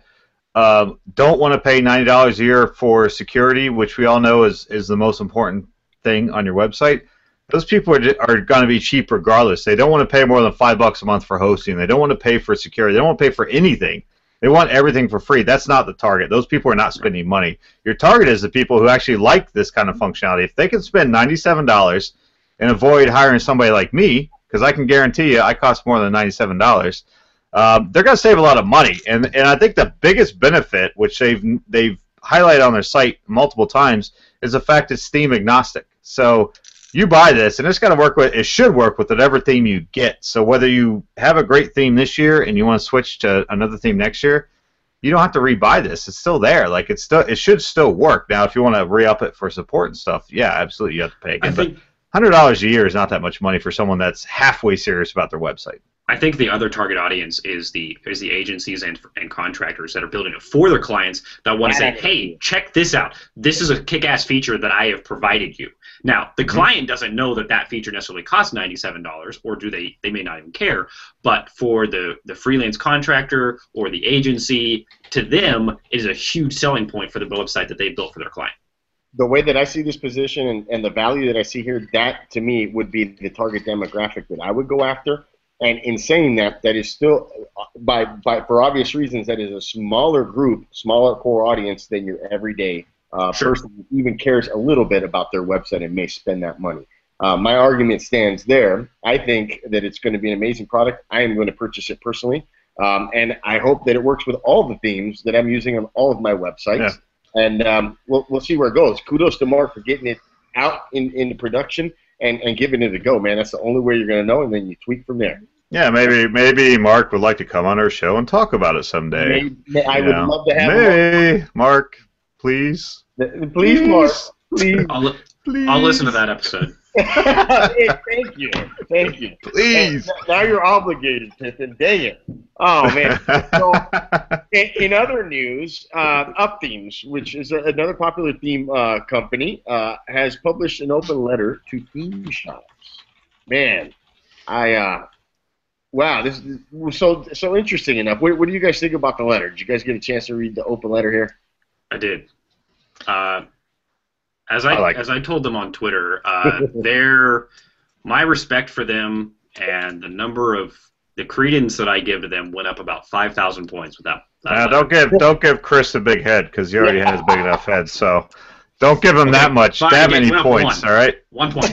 don't want to pay $90 a year for security, which we all know is the most important thing on your website, those people are going to be cheap regardless. They don't want to pay more than $5 a month for hosting. They don't want to pay for security. They don't want to pay for anything. They want everything for free. That's not the target. Those people are not spending money. Your target is the people who actually like this kind of functionality. If they can spend $97 and avoid hiring somebody like me, because I can guarantee you I cost more than $97, they're going to save a lot of money. And I think the biggest benefit, which they've highlighted on their site multiple times, is the fact it's theme agnostic. So you buy this, and it's going to work with. It should work with whatever theme you get. So whether you have a great theme this year and you want to switch to another theme next year, you don't have to rebuy this. It's still there. Like it should still work. Now, if you want to re-up it for support and stuff, yeah, absolutely, you have to pay again. But $100 a year is not that much money for someone that's halfway serious about their website. I think the other target audience is the agencies and contractors that are building it for their clients that want to say, hey, check this out. This is a kick-ass feature that I have provided you. Now, the client doesn't know that feature necessarily costs $97, or they may not even care, but for the freelance contractor or the agency, to them, it is a huge selling point for the website that they built for their client. The way that I see this position and the value that I see here, that to me would be the target demographic that I would go after. And in saying that is still, for obvious reasons, that is a smaller group, smaller core audience than your everyday person who even cares a little bit about their website and may spend that money. My argument stands there. I think that it's going to be an amazing product. I am going to purchase it personally, and I hope that it works with all the themes that I'm using on all of my websites. Yeah. And we'll see where it goes. Kudos to Mark for getting it out into production. And giving it a go, man. That's the only way you're going to know, and then you tweak from there. Yeah, maybe Mark would like to come on our show and talk about it someday. I would love to have him. Maybe, Mark, please. Please, Mark. Please. I'll listen to that episode. Thank you. Please. Now you're obligated, Pippin. Dang it. Oh, man. So, in other news, UpThemes, which is another popular theme company, has published an open letter to theme shops. Man, wow, this is so interesting enough. What do you guys think about the letter? Did you guys get a chance to read the open letter here? I did. As I told them on Twitter, my respect for them and the credence that I give to them went up about 5,000 points with that. Don't give Chris a big head because he already has big enough head. So don't give him that many points. All right. 1 point.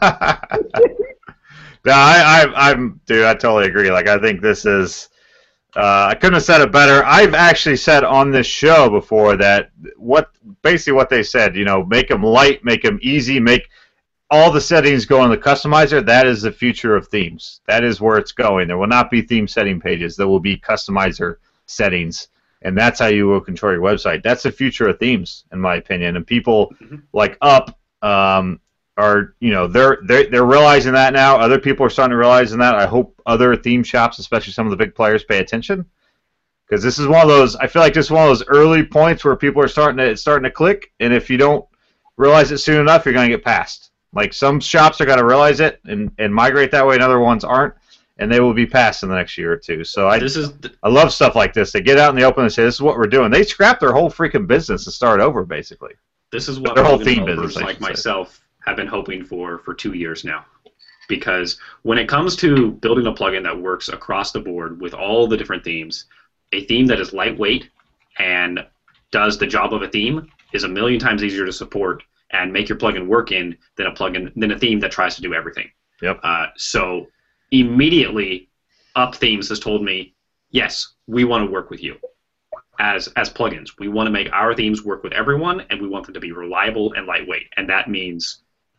No, dude, I totally agree. Like, I think this is. I couldn't have said it better. I've actually said on this show before that basically what they said, make them light, make them easy, make all the settings go on the customizer. That is the future of themes. That is where it's going. There will not be theme setting pages. There will be customizer settings. and that's how you will control your website. That's the future of themes, in my opinion. And people like Up are, you know, they're realizing that now. Other people are starting to realize that. I hope other theme shops, especially some of the big players, pay attention, because this is one of those. I feel like this is one of those early points where people are starting to click, and if you don't realize it soon enough, you're going to get passed. Like, some shops are going to realize it and migrate that way, and other ones aren't, and they will be passed in the next year or two. So I love stuff like this. They get out in the open and say, "This is what we're doing." They scrap their whole freaking business and start over, basically. This is what their whole plugin theme developers business, like myself have been hoping for 2 years now. Because when it comes to building a plugin that works across the board with all the different themes, a theme that is lightweight and does the job of a theme is a million times easier to support and make your plugin work in than a theme that tries to do everything. Yep. So immediately, Up Themes has told me, yes, we want to work with you as plugins. We want to make our themes work with everyone, and we want them to be reliable and lightweight. And that means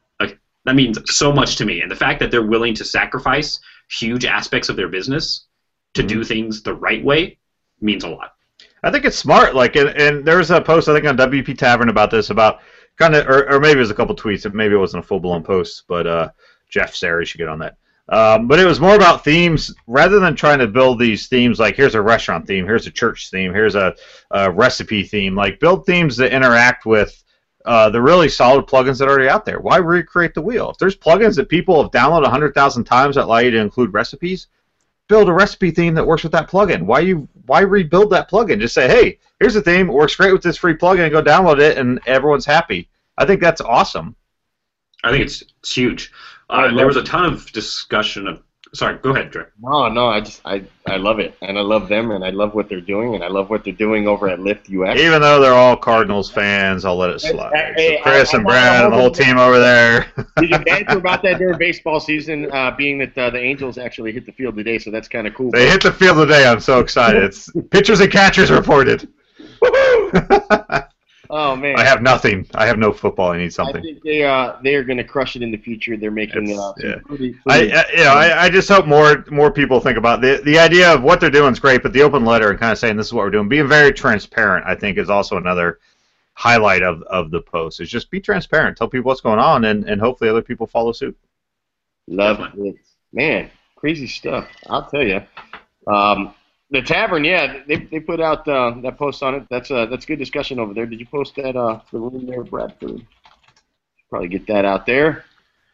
so much to me. And the fact that they're willing to sacrifice huge aspects of their business to do things the right way means a lot. I think it's smart. Like, and there was a post, I think, on WP Tavern about this, about kind of, or maybe it was a couple tweets. Maybe it wasn't a full-blown post, but Jeff Sarah should get on that. But it was more about themes, rather than trying to build these themes like, here's a restaurant theme, here's a church theme, here's a recipe theme. Like, build themes that interact with the really solid plugins that are already out there. Why recreate the wheel? If there's plugins that people have downloaded 100,000 times that allow you to include recipes, build a recipe theme that works with that plugin. Why rebuild that plugin? Just say, hey, here's the theme, it works great with this free plugin, and go download it, and everyone's happy. I think that's awesome. I think it's huge. There was a ton of discussion of. Sorry, go ahead, Dre. No, I love it, and I love them, and I love what they're doing, and I love what they're doing over at Lift UX. Even though they're all Cardinals fans, I'll let it slide. So Chris and Brad and the whole team over there. Did you banter about that during baseball season, being that the Angels actually hit the field today, so that's kind of cool. They hit the field today. I'm so excited. It's pitchers and catchers reported. Woohoo! Oh man! I have nothing. I have no football. I need something. I think they are going to crush it in the future. They're making pretty I just hope more people think about the idea of what they're doing is great, but the open letter and kind of saying this is what we're doing, being very transparent, I think, is also another highlight of the post. Is just be transparent, tell people what's going on, and hopefully other people follow suit. Love it, man. Crazy stuff. I'll tell you. The tavern, yeah, they put out that post on it. That's good discussion over there. Did you post that the room there, Bradford? Probably get that out there.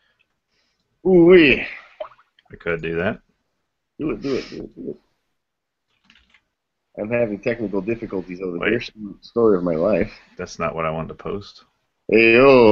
Ooh wee. I could do that. Do it. I'm having technical difficulties over there. Story of my life. That's not what I wanted to post. Hey,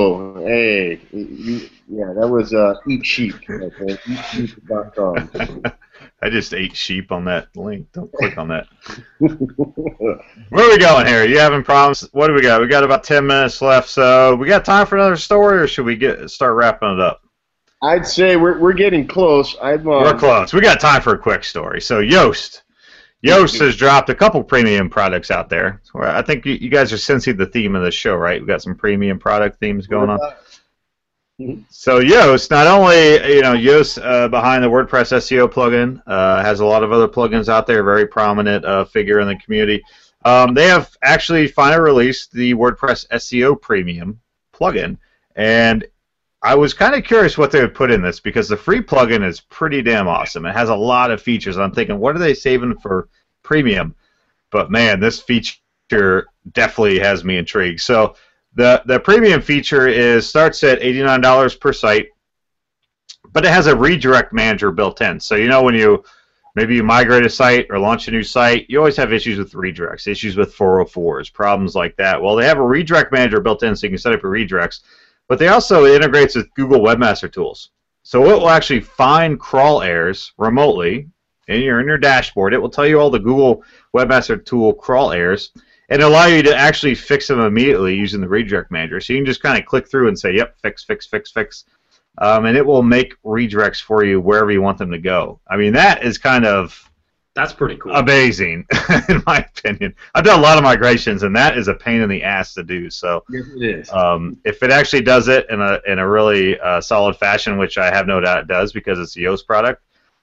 yeah, that was Eat Sheep. Okay, eatsheep.com. I just ate sheep on that link. Don't click on that. Where are we going here? You having problems? What do we got? We got about 10 minutes left, so we got time for another story, or should we start wrapping it up? I'd say we're getting close. We're close. We got time for a quick story. So Yoast has dropped a couple premium products out there. I think you guys are sensing the theme of the show, right? We got some premium product themes going on. So Yoast, not only Yoast behind the WordPress SEO plugin, has a lot of other plugins out there. Very prominent figure in the community. They have actually finally released the WordPress SEO Premium plugin, and I was kind of curious what they would put in this, because the free plugin is pretty damn awesome. It has a lot of features. I'm thinking, what are they saving for premium? But man, this feature definitely has me intrigued. So the premium feature starts at $89 per site, but it has a redirect manager built in. So when maybe you migrate a site or launch a new site, you always have issues with redirects, issues with 404s, problems like that. Well, they have a redirect manager built in, so you can set up your redirects. But they also integrates with Google Webmaster Tools. So it will actually find crawl errors remotely in your dashboard. It will tell you all the Google Webmaster Tool crawl errors and allow you to actually fix them immediately using the redirect manager. So you can just kind of click through and say, yep, fix. And it will make redirects for you wherever you want them to go. I mean, that is kind of That's pretty cool. Amazing, in my opinion. I've done a lot of migrations, and that is a pain in the ass to do. So, yes, it is. If it actually does it in a really solid fashion, which I have no doubt it does because it's a Yoast product,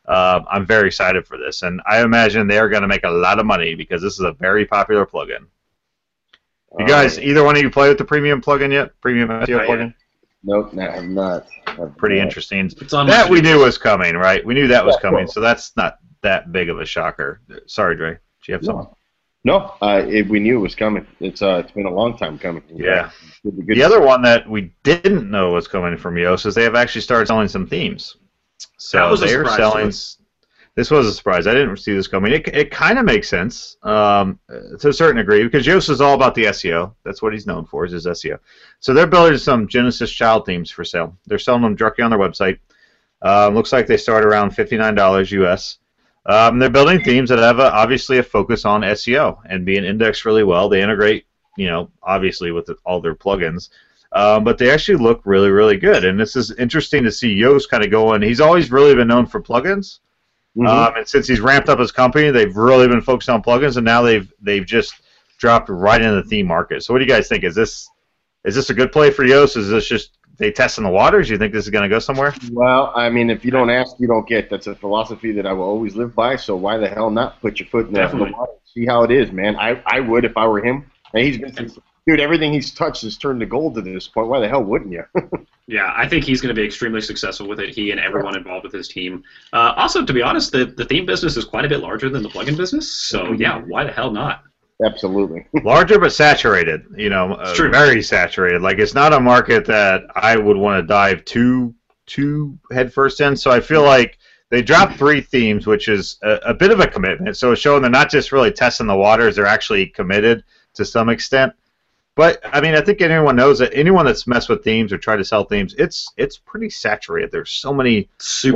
I'm very excited for this, and I imagine they're going to make a lot of money because this is a very popular plugin. You guys, either one of you play with the premium plugin yet? Premium SEO plugin? Nope, I have not. Pretty interesting. It's on That my we to-do knew list. was coming, right? We knew that was coming, so that's not that big of a shocker. Sorry, Dre. Do you have something? No, we knew it was coming. It's been a long time coming. Yeah. Good The other one that we didn't know was coming from Yoast is they have actually started selling some themes. So That was a they are surprise selling. to me. This was a surprise. I didn't see this coming. It kind of makes sense to a certain degree because Yoast is all about the SEO. That's what he's known for is his SEO. So they're building some Genesis child themes for sale. They're selling them directly on their website. Looks like they start around $59 US. They're building themes that have obviously a focus on SEO and being indexed really well. They integrate, obviously with all their plugins. But they actually look really, really good. And this is interesting to see Yoast kind of going. He's always really been known for plugins. And since he's ramped up his company, they've really been focused on plugins, and now they've just dropped right into the theme market. So what do you guys think? Is this a good play for Yoast? Is this just they testing the waters? Do you think this is going to go somewhere? Well, I mean, if you don't ask, you don't get. That's a philosophy that I will always live by. So why the hell not put your foot in the Definitely. water? See how it is, man. I would if I were him. And he's been, dude. Everything he's touched has turned to gold to this point. Why the hell wouldn't you? Yeah, I think he's going to be extremely successful with it. He and everyone involved with his team. Also, to be honest, the theme business is quite a bit larger than the plugin business. So yeah, why the hell not? Absolutely. Larger but saturated. true. Very saturated. Like it's not a market that I would want to dive too headfirst in. So I feel like they dropped 3 themes, which is a bit of a commitment. So it's showing they're not just really testing the waters; they're actually committed to some extent. But I mean, I think anyone knows that anyone that's messed with themes or tried to sell themes, it's pretty saturated. There's so many.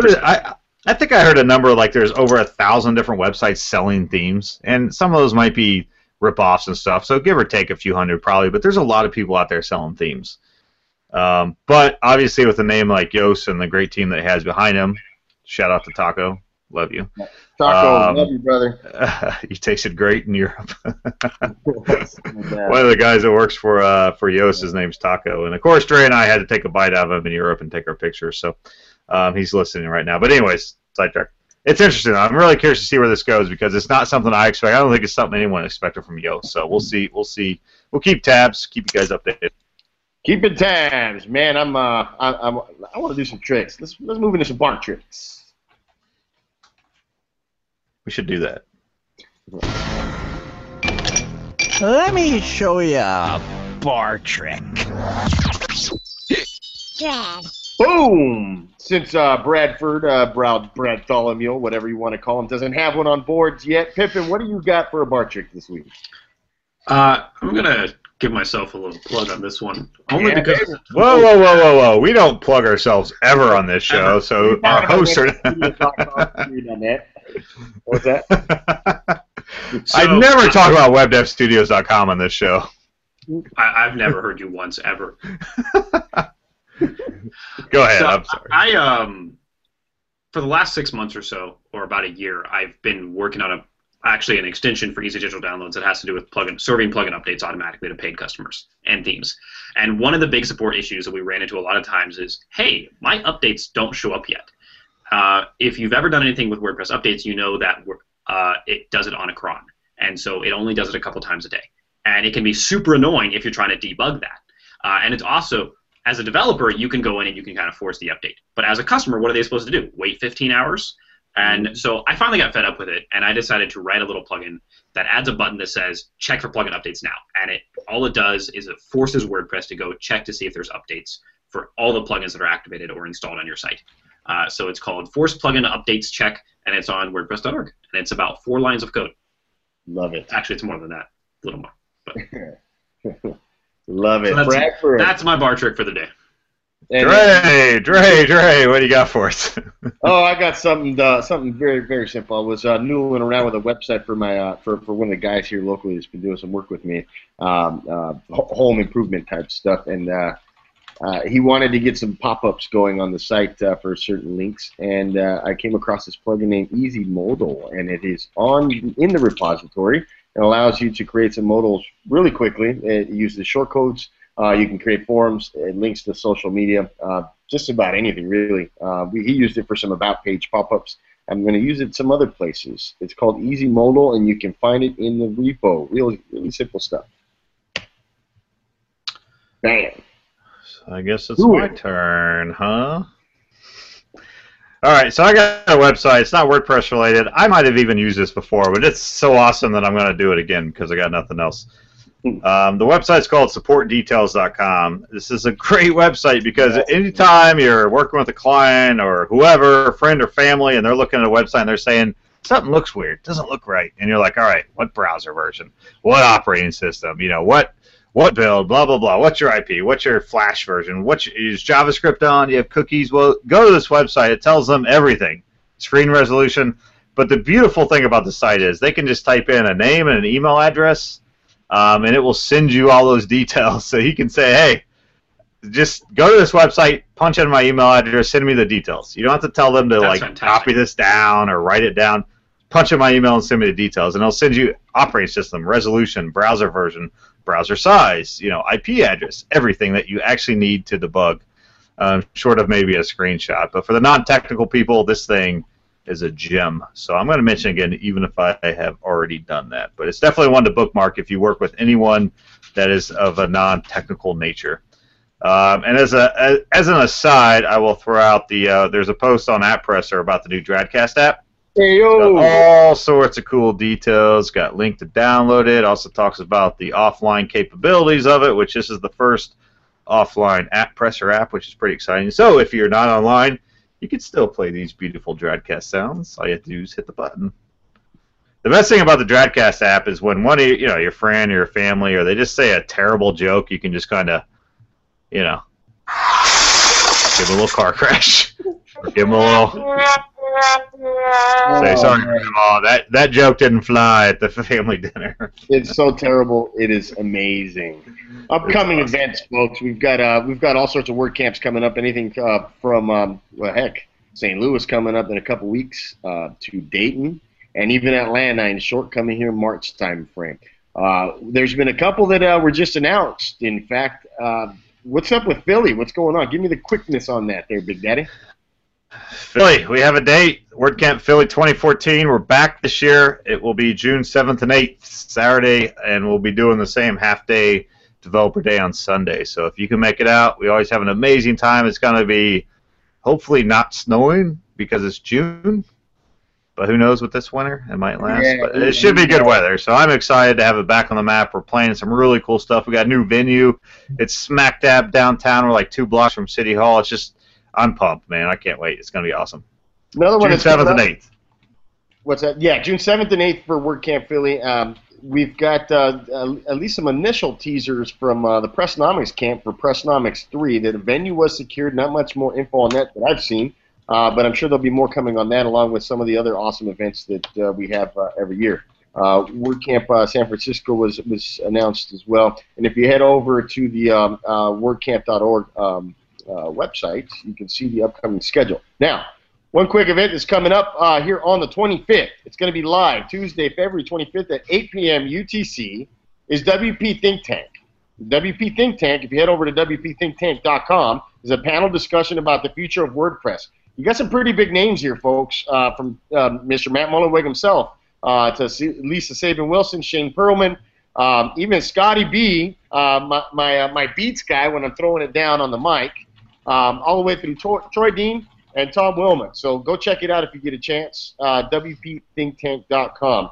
I think I heard a number like there's over 1,000 different websites selling themes, and some of those might be rip-offs and stuff. So give or take a few hundred probably, but there's a lot of people out there selling themes. But obviously with a name like Yoast and the great team that he has behind him, shout out to Taco, love you. Taco, love you, brother. He tasted great in Europe. One of the guys that works for Yoast, his name's Taco, and of course Dre and I had to take a bite out of him in Europe and take our pictures. So he's listening right now. But anyways, sidetrack. It's interesting. I'm really curious to see where this goes because it's not something I expect. I don't think it's something anyone expected from Yoast. So we'll see. We'll see. We'll keep tabs. Keep you guys updated. Keeping tabs, man. I want to do some tricks. Let's move into some bar tricks. We should do that. Let me show you a bar trick. Dad. Boom! Since Bradford, Bartholomew, whatever you want to call him, doesn't have one on boards yet, Pippin, what do you got for a bar trick this week? I'm gonna give myself a little plug on this one, only because Whoa! We don't plug ourselves ever on this show, Ever. so our hosts are. What's that? I never talk about webdevstudios.com on this show. I've never heard you once ever. Go ahead. So I'm sorry. I for the last 6 months or so, or about a year, I've been working on an extension for Easy Digital Downloads that has to do with serving plugin updates automatically to paid customers and themes. And one of the big support issues that we ran into a lot of times is, hey, my updates don't show up yet. If you've ever done anything with WordPress updates, you know that it does it on a cron. And so it only does it a couple times a day. And it can be super annoying if you're trying to debug that. And it's also, as a developer, you can go in and you can kind of force the update. But as a customer, what are they supposed to do? Wait 15 hours? And so I finally got fed up with it, and I decided to write a little plugin that adds a button that says, check for plugin updates now. And all it does is it forces WordPress to go check to see if there's updates for all the plugins that are activated or installed on your site. So it's called Force Plugin Updates Check, and it's on WordPress.org. And it's about 4 lines of code. Love it. Actually, it's more than that, a little more. But. Love it. So that's my bar trick for the day. Dre, what do you got for us? Oh, I got something very, very simple. I was noodling around with a website for my for one of the guys here locally who's been doing some work with me, home improvement type stuff, and he wanted to get some pop-ups going on the site for certain links, and I came across this plugin named Easy Modal, and it is in the repository. It allows you to create some modals really quickly. It uses shortcodes. You can create forums. It links to social media. Just about anything, really. He used it for some about page pop-ups. I'm going to use it some other places. It's called Easy Modal, and you can find it in the repo. Really simple stuff. Bam. So I guess it's my turn, huh? All right, so I got a website. It's not WordPress related. I might have even used this before, but it's so awesome that I'm going to do it again because I got nothing else. The website's called supportdetails.com. This is a great website because anytime you're working with a client or whoever, a friend or family, and they're looking at a website and they're saying, something looks weird, doesn't look right, and you're like, all right, what browser version? What operating system? You know, what build, blah, blah, blah. What's your IP? What's your Flash version? Is JavaScript on? Do you have cookies? Well, go to this website. It tells them everything. Screen resolution. But the beautiful thing about the site is they can just type in a name and an email address, and it will send you all those details. So you can say, hey, just go to this website, punch in my email address, send me the details. You don't have to tell them to copy this down or write it down. Punch in my email and send me the details, and it'll send you operating system, resolution, browser version, browser size, IP address, everything that you actually need to debug, short of maybe a screenshot. But for the non-technical people, this thing is a gem. So I'm going to mention again, even if I have already done that. But it's definitely one to bookmark if you work with anyone that is of a non-technical nature. And as an aside, I will throw out there's a post on AppPresser about the new Dradcast app. Hey, yo. Got all sorts of cool details. Got link to download it. Also talks about the offline capabilities of it, which this is the first offline AppPresser app, which is pretty exciting. So if you're not online, you can still play these beautiful Dradcast sounds. All you have to do is hit the button. The best thing about the Dradcast app is when one of your friend or your family, or they just say a terrible joke, you can just kind of, give them a little car crash, or give them a little. Say sorry, Grandma. That joke didn't fly at the family dinner. It's so terrible. It is amazing. Upcoming events, folks. We've got all sorts of WordCamps coming up. Anything from St. Louis coming up in a couple weeks to Dayton, and even Atlanta in short coming here in March time frame. There's been a couple that were just announced. In fact, what's up with Philly? What's going on? Give me the quickness on that, there, Big Daddy. Philly, we have a date. WordCamp Philly 2014. We're back this year. It will be June 7th and 8th, Saturday, and we'll be doing the same half-day developer day on Sunday. So if you can make it out, we always have an amazing time. It's going to be hopefully not snowing because it's June, but who knows with this winter? It might last. Yeah, but it should be good weather, so I'm excited to have it back on the map. We're playing some really cool stuff. We got a new venue. It's smack dab downtown. We're like 2 blocks from City Hall. It's just, I'm pumped, man. I can't wait. It's going to be awesome. Another one June 7th and 8th. What's that? Yeah, June 7th and 8th for WordCamp Philly. We've got at least some initial teasers from the Pressnomics camp for Pressnomics 3. That a venue was secured. Not much more info on that I've seen, but I'm sure there'll be more coming on that, along with some of the other awesome events that we have every year. WordCamp San Francisco was announced as well. And if you head over to the wordcamp.org website, you can see the upcoming schedule. Now, one quick event is coming up here on the 25th. It's going to be live Tuesday, February 25th at 8 p.m. UTC, is WP Think Tank. WP Think Tank, if you head over to WPThinkTank.com, is a panel discussion about the future of WordPress. You got some pretty big names here, folks, from Mr. Matt Mullenweg himself to Lisa Sabin-Wilson, Shane Perlman, even Scotty B, my beats guy when I'm throwing it down on the mic, all the way through Troy Dean and Tom Willman. So go check it out if you get a chance, WPThinkTank.com.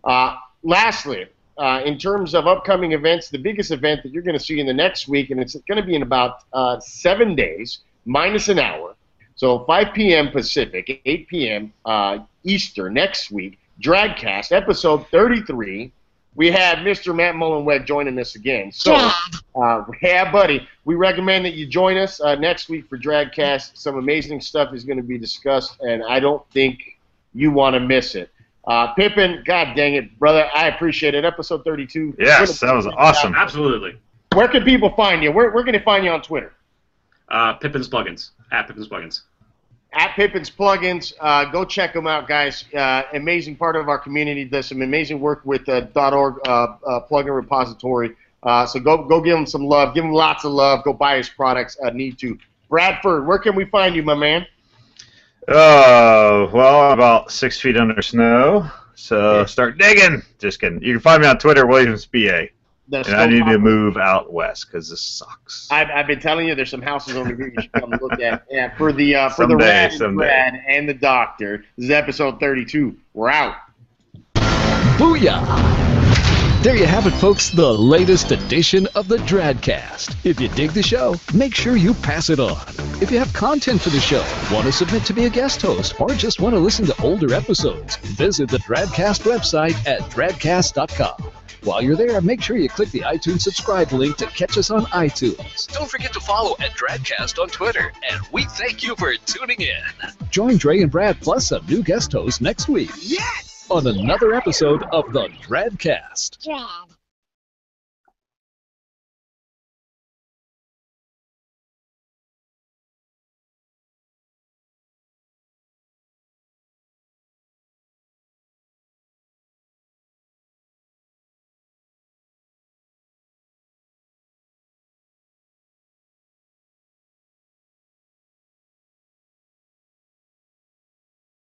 Lastly, in terms of upcoming events, the biggest event that you're going to see in the next week, and it's going to be in about 7 days, minus an hour, so 5 p.m. Pacific, 8 p.m. Eastern next week, Dragcast, episode 33. We have Mr. Matt Mullenweg joining us again. So, yeah, buddy, we recommend that you join us next week for Dragcast. Some amazing stuff is going to be discussed, and I don't think you want to miss it. Pippin, God dang it, brother, I appreciate it. Episode 32. Yes, that was awesome. Absolutely. Where can people find you? Where can they find you on Twitter? Pippin's Plugins, at Pippin's Plugins. At Pippin's Plugins. Go check them out, guys. Amazing part of our community. Does some amazing work with .org plugin repository. So go give him some love. Give him lots of love. Go buy his products. Need to. Bradford, where can we find you, my man? Oh, well, about 6 feet under snow. So start digging. Just kidding. You can find me on Twitter, WilliamsBA. And I need to move out west because this sucks. I've been telling you, there's some houses over here you should come look at. Yeah, for the Rad and Brad and the Doctor. This is episode 32. We're out. Booyah! There you have it, folks, the latest edition of the Dradcast. If you dig the show, make sure you pass it on. If you have content for the show, want to submit to be a guest host, or just want to listen to older episodes, visit the Dradcast website at dradcast.com. While you're there, make sure you click the iTunes subscribe link to catch us on iTunes. Don't forget to follow at Dradcast on Twitter, and we thank you for tuning in. Join Dre and Brad plus a new guest host next week. Yes! On another episode of the Dradcast. Drad.